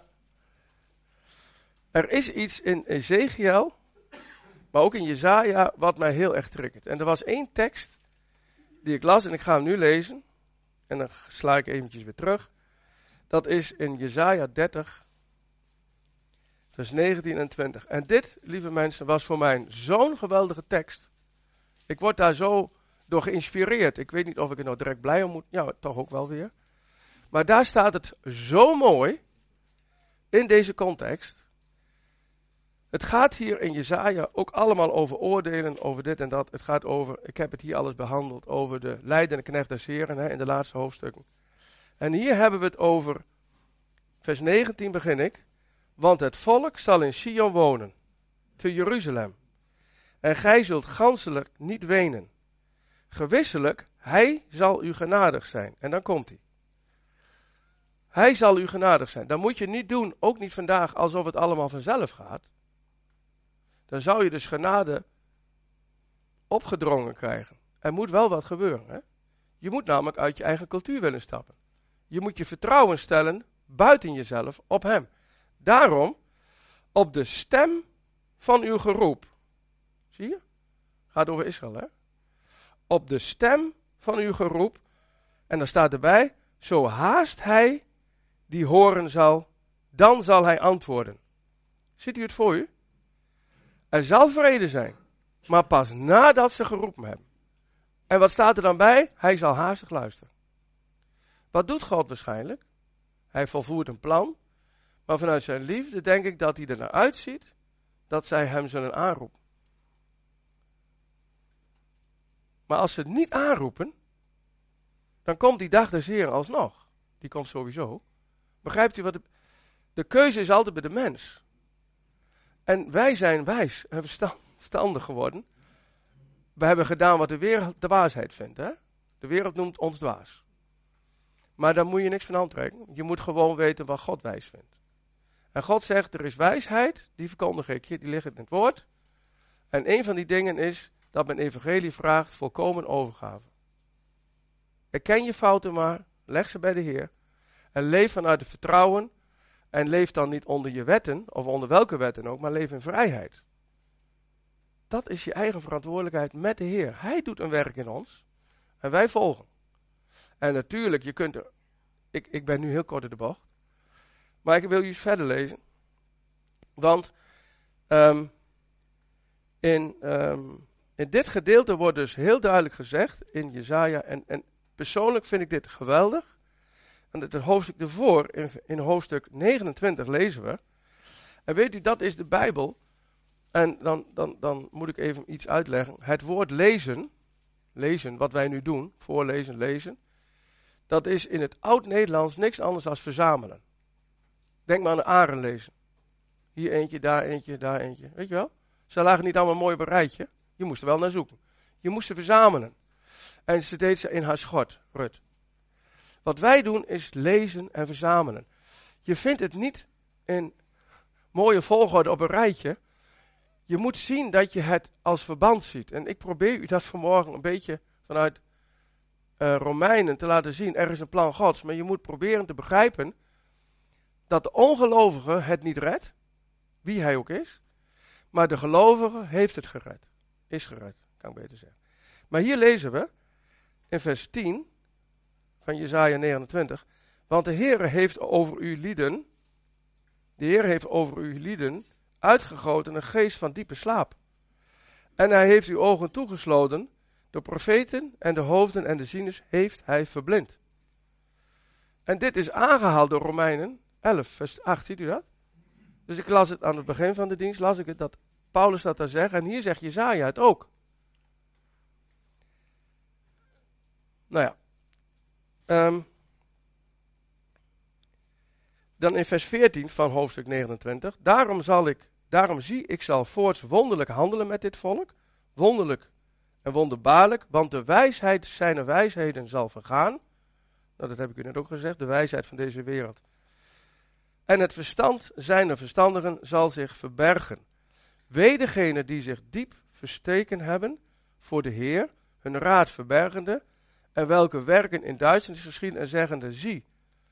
er is iets in Ezekiel, maar ook in Jesaja, wat mij heel erg triggert. En er was één tekst die ik las en ik ga hem nu lezen. En dan sla ik eventjes weer terug. Dat is in Jesaja dertig, vers negentien en twintig. En dit, lieve mensen, was voor mij zo'n geweldige tekst. Ik word daar zo door geïnspireerd. Ik weet niet of ik er nou direct blij om moet. Ja, toch ook wel weer. Maar daar staat het zo mooi in deze context. Het gaat hier in Jesaja ook allemaal over oordelen, over dit en dat. Het gaat over, ik heb het hier alles behandeld, over de lijdende knecht des Heren hè, in de laatste hoofdstukken. En hier hebben we het over, vers negentien begin ik. Want het volk zal in Sion wonen, te Jeruzalem. En gij zult ganselijk niet wenen. Gewisselijk, hij zal u genadig zijn. En dan komt hij. Hij zal u genadig zijn. Dan moet je niet doen, ook niet vandaag, alsof het allemaal vanzelf gaat. Dan zou je dus genade opgedrongen krijgen. Er moet wel wat gebeuren. Hè? Je moet namelijk uit je eigen cultuur willen stappen. Je moet je vertrouwen stellen buiten jezelf op hem. Daarom, op de stem van uw geroep. Zie je? Gaat over Israël, hè? Op de stem van uw geroep. En dan staat erbij, zo haast hij die horen zal, dan zal hij antwoorden. Ziet u het voor u? Er zal vrede zijn, maar pas nadat ze geroepen hebben. En wat staat er dan bij? Hij zal haastig luisteren. Wat doet God waarschijnlijk? Hij volvoert een plan, maar vanuit zijn liefde denk ik dat hij er naar uitziet dat zij hem zullen aanroepen. Maar als ze het niet aanroepen, dan komt die dag des Heren alsnog. Die komt sowieso. Begrijpt u wat? De, de keuze is altijd bij de mens. En wij zijn wijs en verstandig geworden. We hebben gedaan wat de wereld de wijsheid vindt. Hè? De wereld noemt ons dwaas. Maar daar moet je niks van aantrekken. Je moet gewoon weten wat God wijs vindt. En God zegt, er is wijsheid, die verkondig ik je, die ligt in het woord. En een van die dingen is dat mijn evangelie vraagt volkomen overgave. Erken je fouten maar, leg ze bij de Heer. En leef vanuit het vertrouwen. En leef dan niet onder je wetten, of onder welke wetten ook, maar leef in vrijheid. Dat is je eigen verantwoordelijkheid met de Heer. Hij doet een werk in ons. En wij volgen. En natuurlijk, je kunt er, ik, ik ben nu heel kort in de bocht. Maar ik wil je eens verder lezen. Want um, in, um, in dit gedeelte wordt dus heel duidelijk gezegd in Jesaja. En, en persoonlijk vind ik dit geweldig. En het hoofdstuk ervoor, in, in hoofdstuk negenentwintig lezen we. En weet u, dat is de Bijbel. En dan, dan, dan moet ik even iets uitleggen. Het woord lezen, lezen, wat wij nu doen, voorlezen, lezen. Dat is in het Oud-Nederlands niks anders dan verzamelen. Denk maar aan de aren lezen. Hier eentje, daar eentje, daar eentje. Weet je wel? Ze lagen niet allemaal mooi op een rijtje. Je moest er wel naar zoeken. Je moest ze verzamelen. En ze deed ze in haar schort, Rut. Wat wij doen is lezen en verzamelen. Je vindt het niet in mooie volgorde op een rijtje. Je moet zien dat je het als verband ziet. En ik probeer u dat vanmorgen een beetje vanuit uh, Romeinen te laten zien. Er is een plan Gods, maar je moet proberen te begrijpen dat de ongelovige het niet redt, wie hij ook is. Maar de gelovige heeft het gered. Is gered, kan ik beter zeggen. Maar hier lezen we in vers tien van Jesaja negenentwintig. Want de Heere heeft over uw lieden, de Heer heeft over uw lieden uitgegoten een geest van diepe slaap. En hij heeft uw ogen toegesloten, de profeten en de hoofden en de zieners heeft hij verblind. En dit is aangehaald door Romeinen elf, vers acht, ziet u dat? Dus ik las het aan het begin van de dienst, las ik het, dat Paulus dat daar zegt, en hier zegt Jesaja het ook. Nou ja. Um, dan in vers veertien van hoofdstuk negenentwintig. Daarom zal ik, daarom zie ik zal voorts wonderlijk handelen met dit volk. Wonderlijk en wonderbaarlijk, want de wijsheid zijner wijsheden zal vergaan. Nou, dat heb ik u net ook gezegd, de wijsheid van deze wereld. En het verstand zijner verstandigen zal zich verbergen. Wee degenen die zich diep versteken hebben voor de Heer, hun raad verbergende, en welke werken in duisternis geschieden en zeggende, zie,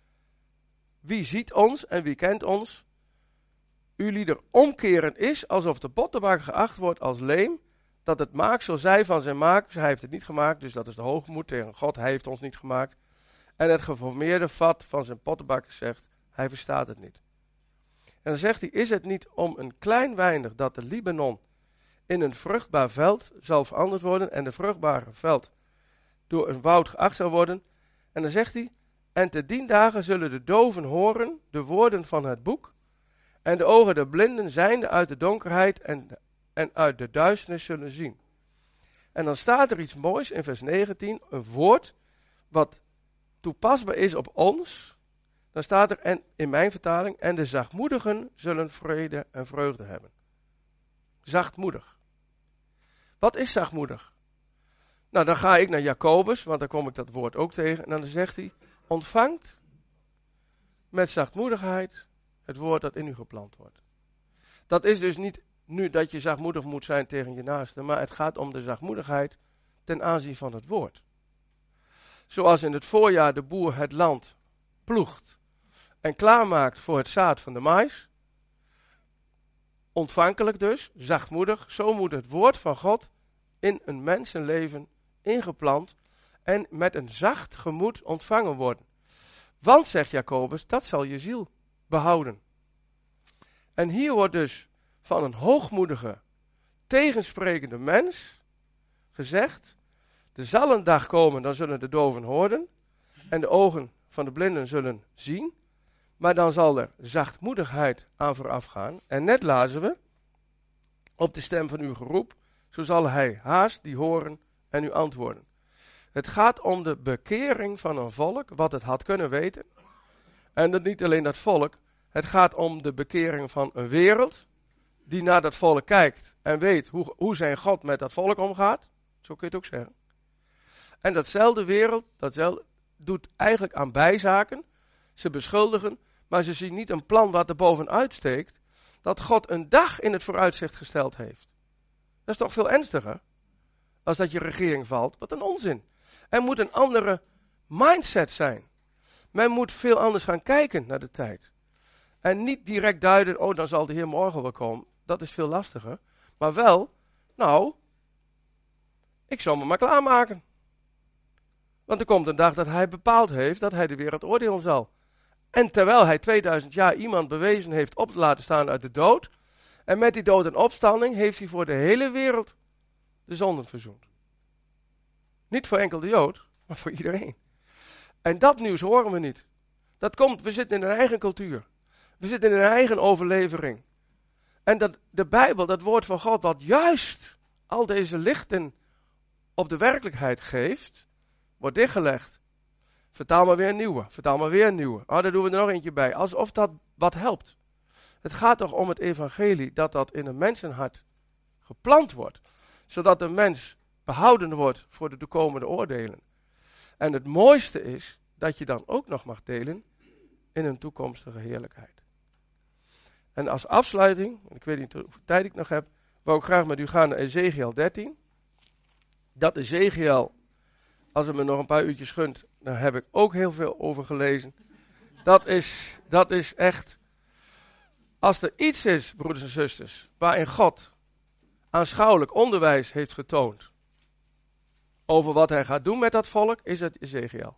wie ziet ons en wie kent ons? U lieder omkeren is, alsof de pottenbakker geacht wordt als leem, dat het maaksel zij van zijn makers, hij heeft het niet gemaakt, dus dat is de hoogmoed tegen God, hij heeft ons niet gemaakt. En het geformeerde vat van zijn pottenbakker zegt, hij verstaat het niet. En dan zegt hij, is het niet om een klein weinig dat de Libanon in een vruchtbaar veld zal veranderd worden en de vruchtbare veld door een woud geacht zal worden. En dan zegt hij, en te dien dagen zullen de doven horen de woorden van het boek en de ogen der blinden zijnde uit de donkerheid en, en uit de duisternis zullen zien. En dan staat er iets moois in vers negentien, een woord wat toepasbaar is op ons. Dan staat er, en in mijn vertaling, en de zachtmoedigen zullen vrede en vreugde hebben. Zachtmoedig. Wat is zachtmoedig? Nou, dan ga ik naar Jacobus, want daar kom ik dat woord ook tegen. En dan zegt hij, ontvangt met zachtmoedigheid het woord dat in u geplant wordt. Dat is dus niet nu dat je zachtmoedig moet zijn tegen je naaste, maar het gaat om de zachtmoedigheid ten aanzien van het woord. Zoals in het voorjaar de boer het land ploegt en klaarmaakt voor het zaad van de maïs. Ontvankelijk dus, zachtmoedig, zo moet het woord van God in een mensenleven ingeplant en met een zacht gemoed ontvangen worden. Want, zegt Jacobus, dat zal je ziel behouden. En hier wordt dus van een hoogmoedige, tegensprekende mens gezegd, er zal een dag komen, dan zullen de doven horen en de ogen van de blinden zullen zien, maar dan zal er zachtmoedigheid aan vooraf gaan. En net lazen we, op de stem van uw geroep, zo zal hij haast die horen en u antwoorden. Het gaat om de bekering van een volk, wat het had kunnen weten. En dat niet alleen dat volk, het gaat om de bekering van een wereld, die naar dat volk kijkt en weet hoe, hoe zijn God met dat volk omgaat. Zo kun je het ook zeggen. En datzelfde wereld, datzelfde, doet eigenlijk aan bijzaken. Ze beschuldigen, maar ze zien niet een plan wat er bovenuit steekt, dat God een dag in het vooruitzicht gesteld heeft. Dat is toch veel ernstiger, als dat je regering valt. Wat een onzin. Er moet een andere mindset zijn. Men moet veel anders gaan kijken naar de tijd. En niet direct duiden, oh dan zal de Heer morgen wel komen. Dat is veel lastiger. Maar wel, nou, ik zal me maar klaarmaken. Want er komt een dag dat hij bepaald heeft dat hij de wereld oordelen zal. En terwijl hij tweeduizend jaar iemand bewezen heeft op te laten staan uit de dood. En met die dood en opstanding heeft hij voor de hele wereld de zonden verzoend. Niet voor enkel de Jood, maar voor iedereen. En dat nieuws horen we niet. Dat komt, we zitten in een eigen cultuur. We zitten in een eigen overlevering. En dat, de Bijbel, dat woord van God, wat juist al deze lichten op de werkelijkheid geeft, wordt dichtgelegd. Vertaal maar weer een nieuwe, vertaal maar weer een nieuwe. Oh, daar doen we er nog eentje bij, alsof dat wat helpt. Het gaat toch om het evangelie, dat dat in een mensenhart geplant wordt. Zodat de mens behouden wordt voor de toekomende oordelen. En het mooiste is, dat je dan ook nog mag delen in een toekomstige heerlijkheid. En als afsluiting, ik weet niet hoeveel tijd ik nog heb, wou ik graag met u gaan naar Ezekiel dertien. Dat Ezekiel, als het me nog een paar uurtjes gunt, daar heb ik ook heel veel over gelezen. Dat is, dat is echt, als er iets is, broeders en zusters, waarin God aanschouwelijk onderwijs heeft getoond over wat hij gaat doen met dat volk, is het Ezekiel.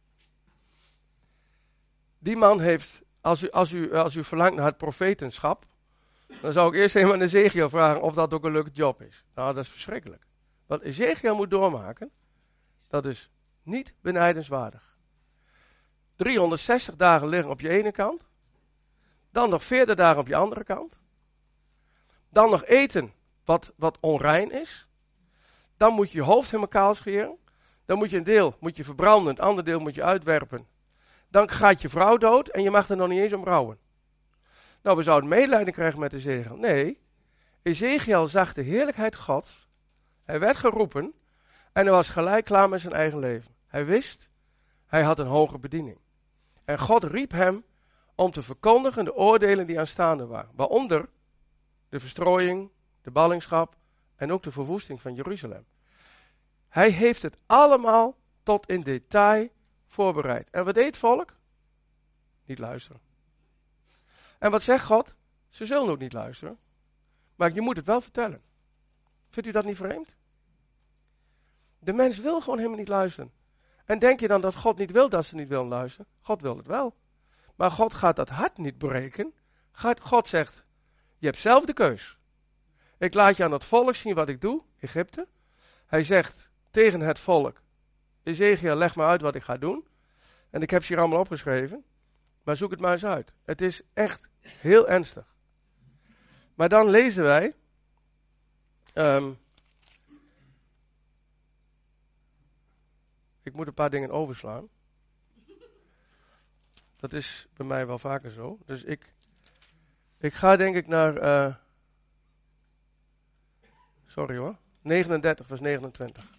Die man heeft, als u, als u, als u verlangt naar het profetenschap, dan zou ik eerst even aan Ezekiel vragen of dat ook een leuke job is. Nou, dat is verschrikkelijk. Wat Ezekiel moet doormaken, dat is niet benijdenswaardig. driehonderdzestig dagen liggen op je ene kant, dan nog veertig dagen op je andere kant, dan nog eten wat, wat onrein is, dan moet je je hoofd helemaal kaal scheren, dan moet je een deel moet je verbranden, het andere deel moet je uitwerpen. Dan gaat je vrouw dood en je mag er nog niet eens om rouwen. Nou, we zouden medelijden krijgen met Ezekiel. Nee, Ezekiel zag de heerlijkheid Gods. Hij werd geroepen en hij was gelijk klaar met zijn eigen leven. Hij wist, hij had een hoge bediening. En God riep hem om te verkondigen de oordelen die aanstaande waren. Waaronder de verstrooiing, de ballingschap en ook de verwoesting van Jeruzalem. Hij heeft het allemaal tot in detail voorbereid. En wat deed het volk? Niet luisteren. En wat zegt God? Ze zullen ook niet luisteren. Maar je moet het wel vertellen. Vindt u dat niet vreemd? De mens wil gewoon helemaal niet luisteren. En denk je dan dat God niet wil dat ze niet willen luisteren? God wil het wel. Maar God gaat dat hart niet breken. God zegt, je hebt zelf de keus. Ik laat je aan het volk zien wat ik doe, Egypte. Hij zegt tegen het volk, Ezekiel, leg maar uit wat ik ga doen. En ik heb ze hier allemaal opgeschreven. Maar zoek het maar eens uit. Het is echt heel ernstig. Maar dan lezen wij. Um, ik moet een paar dingen overslaan. Dat is bij mij wel vaker zo. Dus ik, ik ga denk ik naar. Uh, sorry hoor. negenendertig vers negenentwintig.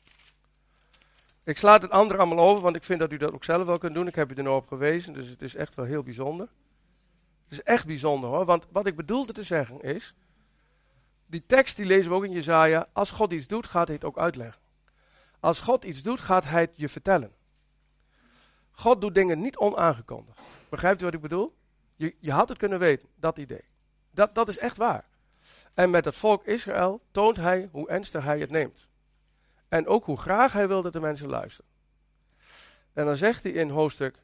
Ik sla het andere allemaal over, want ik vind dat u dat ook zelf wel kunt doen. Ik heb u er nou op gewezen, dus het is echt wel heel bijzonder. Het is echt bijzonder hoor, want wat ik bedoelde te zeggen is, die tekst die lezen we ook in Jesaja, als God iets doet, gaat hij het ook uitleggen. Als God iets doet, gaat hij het je vertellen. God doet dingen niet onaangekondigd. Begrijpt u wat ik bedoel? Je, je had het kunnen weten, dat idee. Dat, dat is echt waar. En met het volk Israël toont hij hoe ernstig hij het neemt. En ook hoe graag hij wil dat de mensen luisteren. En dan zegt hij in hoofdstuk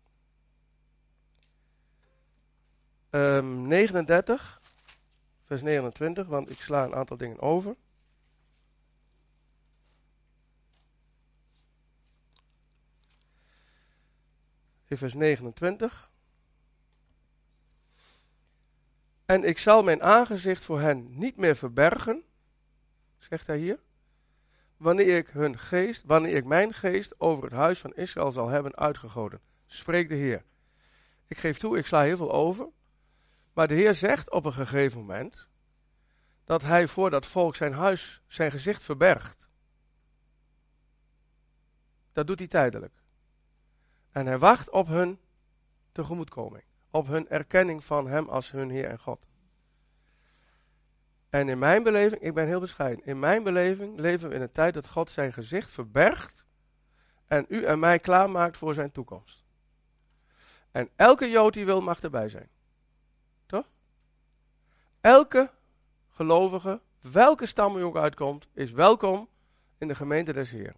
um, negenendertig, vers negenentwintig, want ik sla een aantal dingen over. In vers negenentwintig. En ik zal mijn aangezicht voor hen niet meer verbergen, zegt hij hier. Wanneer ik hun geest, wanneer ik mijn geest over het huis van Israël zal hebben uitgegoten, spreekt de Heer. Ik geef toe, ik sla heel veel over. Maar de Heer zegt op een gegeven moment dat hij voor dat volk zijn huis, zijn gezicht verbergt. Dat doet hij tijdelijk. En hij wacht op hun tegemoetkoming. Op hun erkenning van hem als hun Heer en God. En in mijn beleving, ik ben heel bescheiden, in mijn beleving leven we in een tijd dat God zijn gezicht verbergt en u en mij klaarmaakt voor zijn toekomst. En elke Jood die wil mag erbij zijn. Toch? Elke gelovige, welke stam hij ook uitkomt, is welkom in de gemeente des Heeren.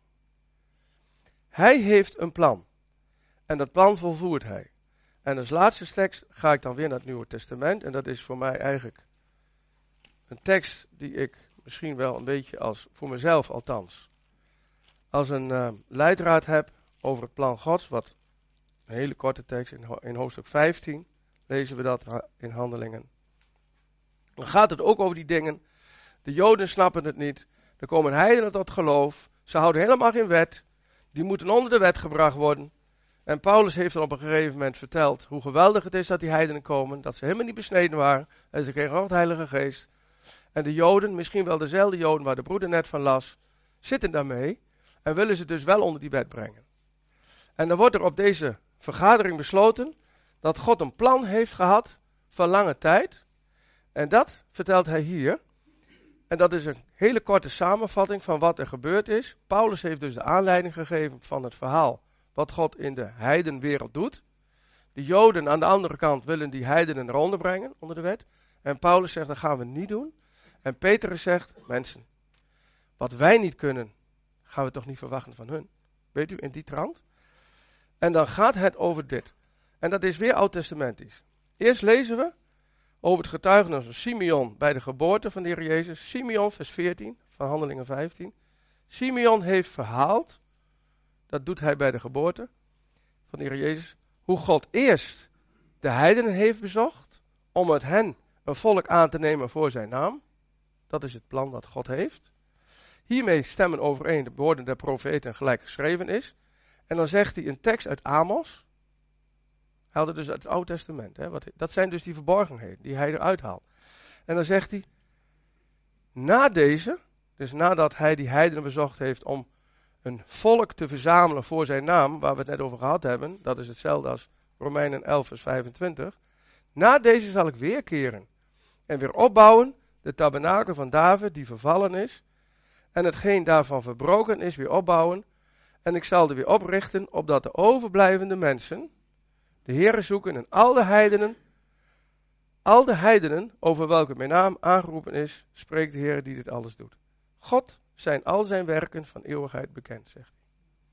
Hij heeft een plan. En dat plan volvoert hij. En als laatste tekst ga ik dan weer naar het Nieuwe Testament. En dat is voor mij eigenlijk een tekst die ik misschien wel een beetje als, voor mezelf althans, als een uh, leidraad heb over het plan Gods. Wat een hele korte tekst, in, ho- in hoofdstuk vijftien lezen we dat ha- in Handelingen. Dan gaat het ook over die dingen. De Joden snappen het niet. Er komen heidenen tot geloof. Ze houden helemaal geen wet. Die moeten onder de wet gebracht worden. En Paulus heeft dan op een gegeven moment verteld hoe geweldig het is dat die heidenen komen. Dat ze helemaal niet besneden waren. En ze kregen ook de Heilige Geest. En de Joden, misschien wel dezelfde Joden waar de broeder net van las, zitten daarmee. En willen ze dus wel onder die wet brengen. En dan wordt er op deze vergadering besloten dat God een plan heeft gehad van lange tijd. En dat vertelt hij hier. En dat is een hele korte samenvatting van wat er gebeurd is. Paulus heeft dus de aanleiding gegeven van het verhaal wat God in de heidenwereld doet. De Joden aan de andere kant willen die heidenen eronder brengen, onder de wet. En Paulus zegt, dat gaan we niet doen. En Petrus zegt, mensen, wat wij niet kunnen, gaan we toch niet verwachten van hun. Weet u, in die trant. En dan gaat het over dit. En dat is weer oud-testamentisch. Eerst lezen we over het getuigenis van Simeon bij de geboorte van de Heer Jezus. Simeon, vers veertien van Handelingen vijftien. Simeon heeft verhaald, dat doet hij bij de geboorte van de Heer Jezus, hoe God eerst de heidenen heeft bezocht om met hen een volk aan te nemen voor zijn naam. Dat is het plan dat God heeft. Hiermee stemmen overeen de woorden der profeten gelijk geschreven is. En dan zegt hij een tekst uit Amos. Hij haalde dus uit het Oude Testament. Hè, wat, dat zijn dus die verborgenheden die hij eruit haalt. En dan zegt hij, na deze, dus nadat hij die heidenen bezocht heeft om een volk te verzamelen voor zijn naam, waar we het net over gehad hebben, dat is hetzelfde als Romeinen elf vers vijfentwintig. Na deze zal ik weer keren en weer opbouwen de tabernakel van David die vervallen is en hetgeen daarvan verbroken is weer opbouwen en ik zal er weer oprichten opdat de overblijvende mensen de Heere zoeken en al de heidenen, al de heidenen over welke mijn naam aangeroepen is, spreekt de Heer die dit alles doet. God zijn al zijn werken van eeuwigheid bekend, zegt hij.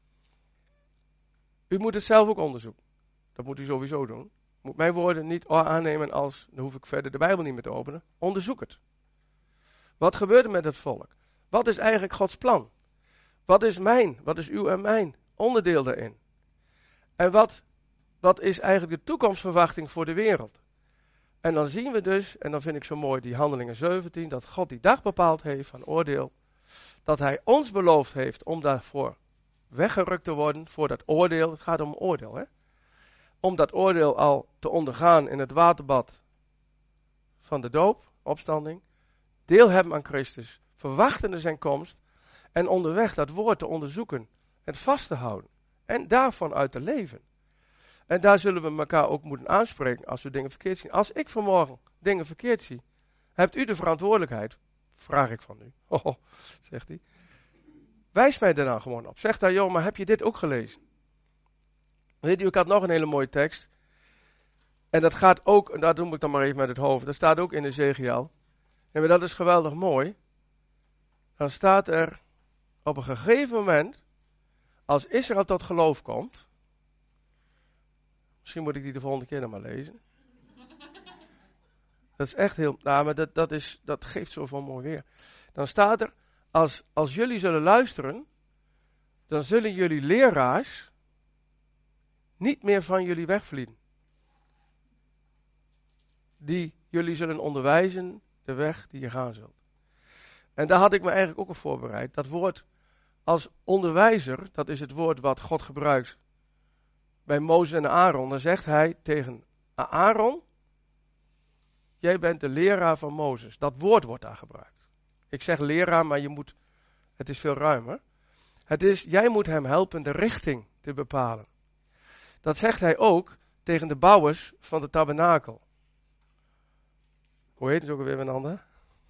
U moet het zelf ook onderzoeken. Dat moet u sowieso doen. U moet mijn woorden niet aannemen als, dan hoef ik verder de Bijbel niet meer te openen. Onderzoek het. Wat gebeurt er met het volk? Wat is eigenlijk Gods plan? Wat is mijn, wat is uw en mijn onderdeel daarin? En wat, wat is eigenlijk de toekomstverwachting voor de wereld? En dan zien we dus, en dan vind ik zo mooi die Handelingen zeventien, dat God die dag bepaald heeft van oordeel. Dat hij ons beloofd heeft om daarvoor weggerukt te worden, voor dat oordeel. Het gaat om oordeel, hè. Om dat oordeel al te ondergaan in het waterbad van de doop, opstanding. Deel hebben aan Christus, verwachtende zijn komst. En onderweg dat woord te onderzoeken en vast te houden. En daarvan uit te leven. En daar zullen we elkaar ook moeten aanspreken als we dingen verkeerd zien. Als ik vanmorgen dingen verkeerd zie, hebt u de verantwoordelijkheid, vraag ik van u. Oh, zegt hij. Wijs mij er dan gewoon op. Zeg dan, joh, maar heb je dit ook gelezen? Weet u, ik had nog een hele mooie tekst. En dat gaat ook, en daar doe ik dan maar even met het hoofd. Dat staat ook in Ezekiel. En dat is geweldig mooi. Dan staat er op een gegeven moment, als Israël tot geloof komt. Misschien moet ik die de volgende keer nog maar lezen. Dat is echt heel, nou, maar dat, dat, is, dat geeft zoveel mooi weer. Dan staat er, als, als jullie zullen luisteren, dan zullen jullie leraars niet meer van jullie wegvliegen. Die jullie zullen onderwijzen de weg die je gaan zult. En daar had ik me eigenlijk ook op voorbereid. Dat woord als onderwijzer, dat is het woord wat God gebruikt bij Mozes en Aaron. Dan zegt hij tegen Aaron, jij bent de leraar van Mozes. Dat woord wordt daar gebruikt. Ik zeg leraar, maar je moet, het is veel ruimer. Het is, jij moet hem helpen de richting te bepalen. Dat zegt hij ook tegen de bouwers van de tabernakel. Hoe heet het ook alweer een ander?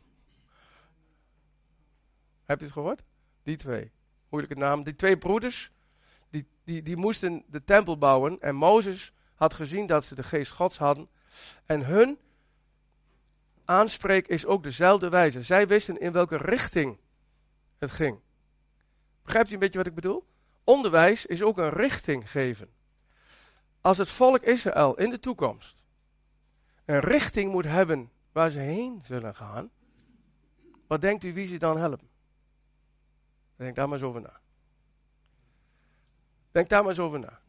Heb je het gehoord? Die twee. Moeilijke naam. Die twee broeders, die, die, die moesten de tempel bouwen. En Mozes had gezien dat ze de geest Gods hadden. En hun aanspreek is ook dezelfde wijze. Zij wisten in welke richting het ging. Begrijpt u een beetje wat ik bedoel? Onderwijs is ook een richting geven. Als het volk Israël in de toekomst een richting moet hebben waar ze heen zullen gaan, wat denkt u wie ze dan helpen? Denk daar maar eens over na. Denk daar maar eens over na.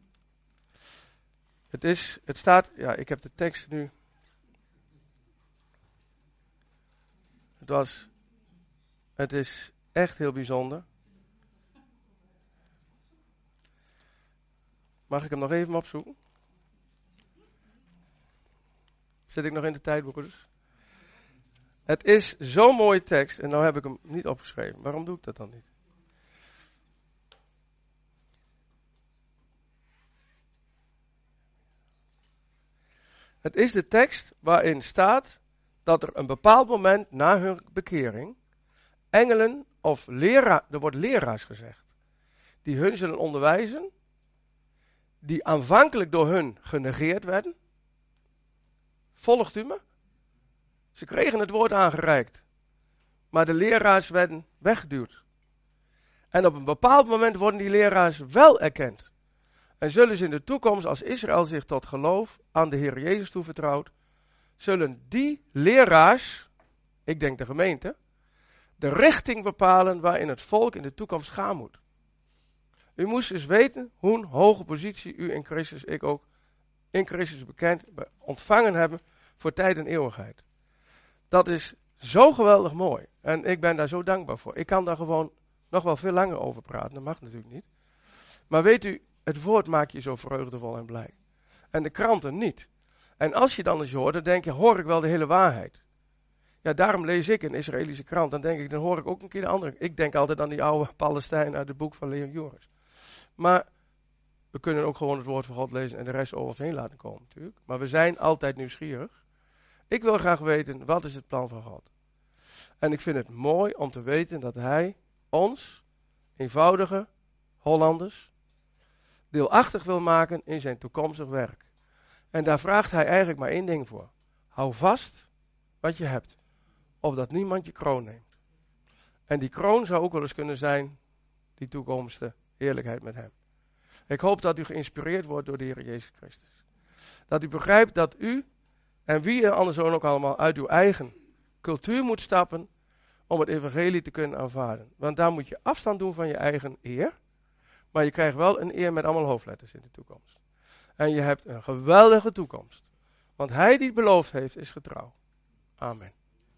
Het is, het staat, ja, ik heb de tekst nu. Het was, het is echt heel bijzonder. Mag ik hem nog even opzoeken? Zit ik nog in de tijdboeken dus? Het is zo'n mooie tekst en nou heb ik hem niet opgeschreven. Waarom doe ik dat dan niet? Het is de tekst waarin staat dat er een bepaald moment na hun bekering engelen of leraar, er wordt leraars gezegd, die hun zullen onderwijzen, die aanvankelijk door hun genegeerd werden. Volgt u me? Ze kregen het woord aangereikt, maar de leraars werden weggeduwd. En op een bepaald moment worden die leraars wel erkend. En zullen ze in de toekomst, als Israël zich tot geloof aan de Heer Jezus toevertrouwt, zullen die leraars, ik denk de gemeente, de richting bepalen waarin het volk in de toekomst gaan moet. U moest dus weten hoe hoge positie u in Christus, ik ook, in Christus bekend, ontvangen hebben voor tijd en eeuwigheid. Dat is zo geweldig mooi. En ik ben daar zo dankbaar voor. Ik kan daar gewoon nog wel veel langer over praten. Dat mag natuurlijk niet. Maar weet u, het woord maakt je zo vreugdevol en blij. En de kranten niet. En als je dan eens hoort, dan denk je, hoor ik wel de hele waarheid. Ja, daarom lees ik een Israëlische krant. Dan denk ik, dan hoor ik ook een keer de andere. Ik denk altijd aan die oude Palestijn uit het boek van Leon Joris. Maar we kunnen ook gewoon het woord van God lezen en de rest over ons heen laten komen natuurlijk. Maar we zijn altijd nieuwsgierig. Ik wil graag weten, wat is het plan van God? En ik vind het mooi om te weten dat hij ons, eenvoudige Hollanders, deelachtig wil maken in zijn toekomstig werk. En daar vraagt hij eigenlijk maar één ding voor. Hou vast wat je hebt, opdat niemand je kroon neemt. En die kroon zou ook wel eens kunnen zijn, die toekomstige heerlijkheid met hem. Ik hoop dat u geïnspireerd wordt door de Heer Jezus Christus. Dat u begrijpt dat u en wie er anders ook allemaal uit uw eigen cultuur moet stappen om het evangelie te kunnen aanvaarden. Want daar moet je afstand doen van je eigen eer. Maar je krijgt wel een eer met allemaal hoofdletters in de toekomst. En je hebt een geweldige toekomst. Want hij die het beloofd heeft is getrouw. Amen.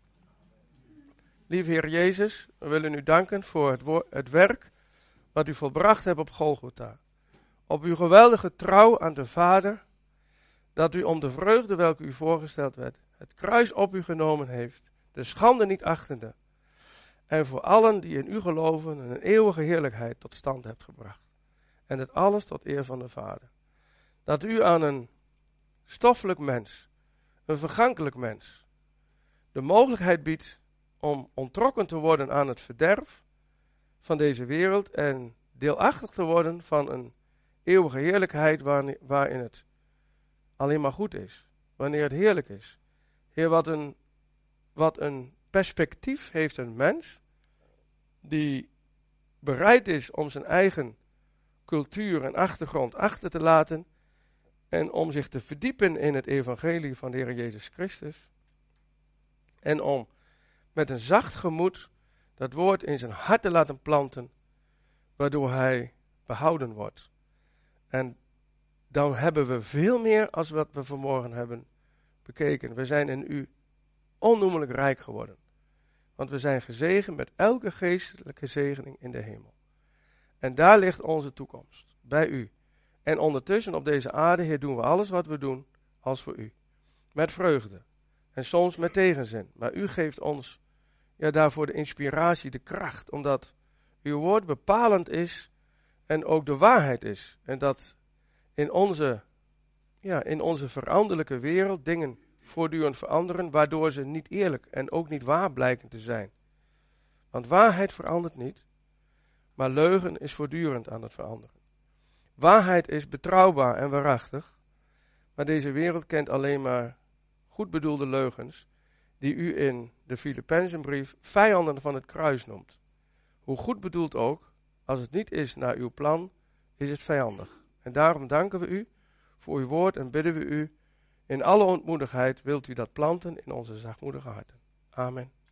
Lieve Heer Jezus, we willen u danken voor het, woord, het werk wat u volbracht hebt op Golgotha. Op uw geweldige trouw aan de Vader, dat u om de vreugde welke u voorgesteld werd, het kruis op u genomen heeft, de schande niet achtende, en voor allen die in u geloven een eeuwige heerlijkheid tot stand hebt gebracht. En het alles tot eer van de Vader. Dat u aan een stoffelijk mens, een vergankelijk mens, de mogelijkheid biedt om onttrokken te worden aan het verderf van deze wereld en deelachtig te worden van een eeuwige heerlijkheid waarin het alleen maar goed is, wanneer het heerlijk is. Heer, wat een, wat een perspectief heeft een mens die bereid is om zijn eigen cultuur en achtergrond achter te laten en om zich te verdiepen in het evangelie van de Heer Jezus Christus en om met een zacht gemoed dat woord in zijn hart te laten planten, waardoor hij behouden wordt. En dan hebben we veel meer als wat we vanmorgen hebben bekeken. We zijn in u onnoemelijk rijk geworden. Want we zijn gezegend met elke geestelijke zegening in de hemel. En daar ligt onze toekomst, bij u. En ondertussen op deze aarde, Heer, doen we alles wat we doen als voor u. Met vreugde. En soms met tegenzin. Maar u geeft ons ja, daarvoor de inspiratie, de kracht. Omdat uw woord bepalend is en ook de waarheid is. En dat in onze, ja, in onze veranderlijke wereld dingen voortdurend veranderen, waardoor ze niet eerlijk en ook niet waar blijken te zijn. Want waarheid verandert niet, maar leugen is voortdurend aan het veranderen. Waarheid is betrouwbaar en waarachtig, Maar deze wereld kent alleen maar goed bedoelde leugens, die u in de Filippenzenbrief vijanden van het kruis noemt. Hoe goed bedoeld ook, als het niet is naar uw plan, is het vijandig. En daarom danken we u voor uw woord en bidden we u, in alle ontmoedigheid wilt u dat planten in onze zachtmoedige harten. Amen.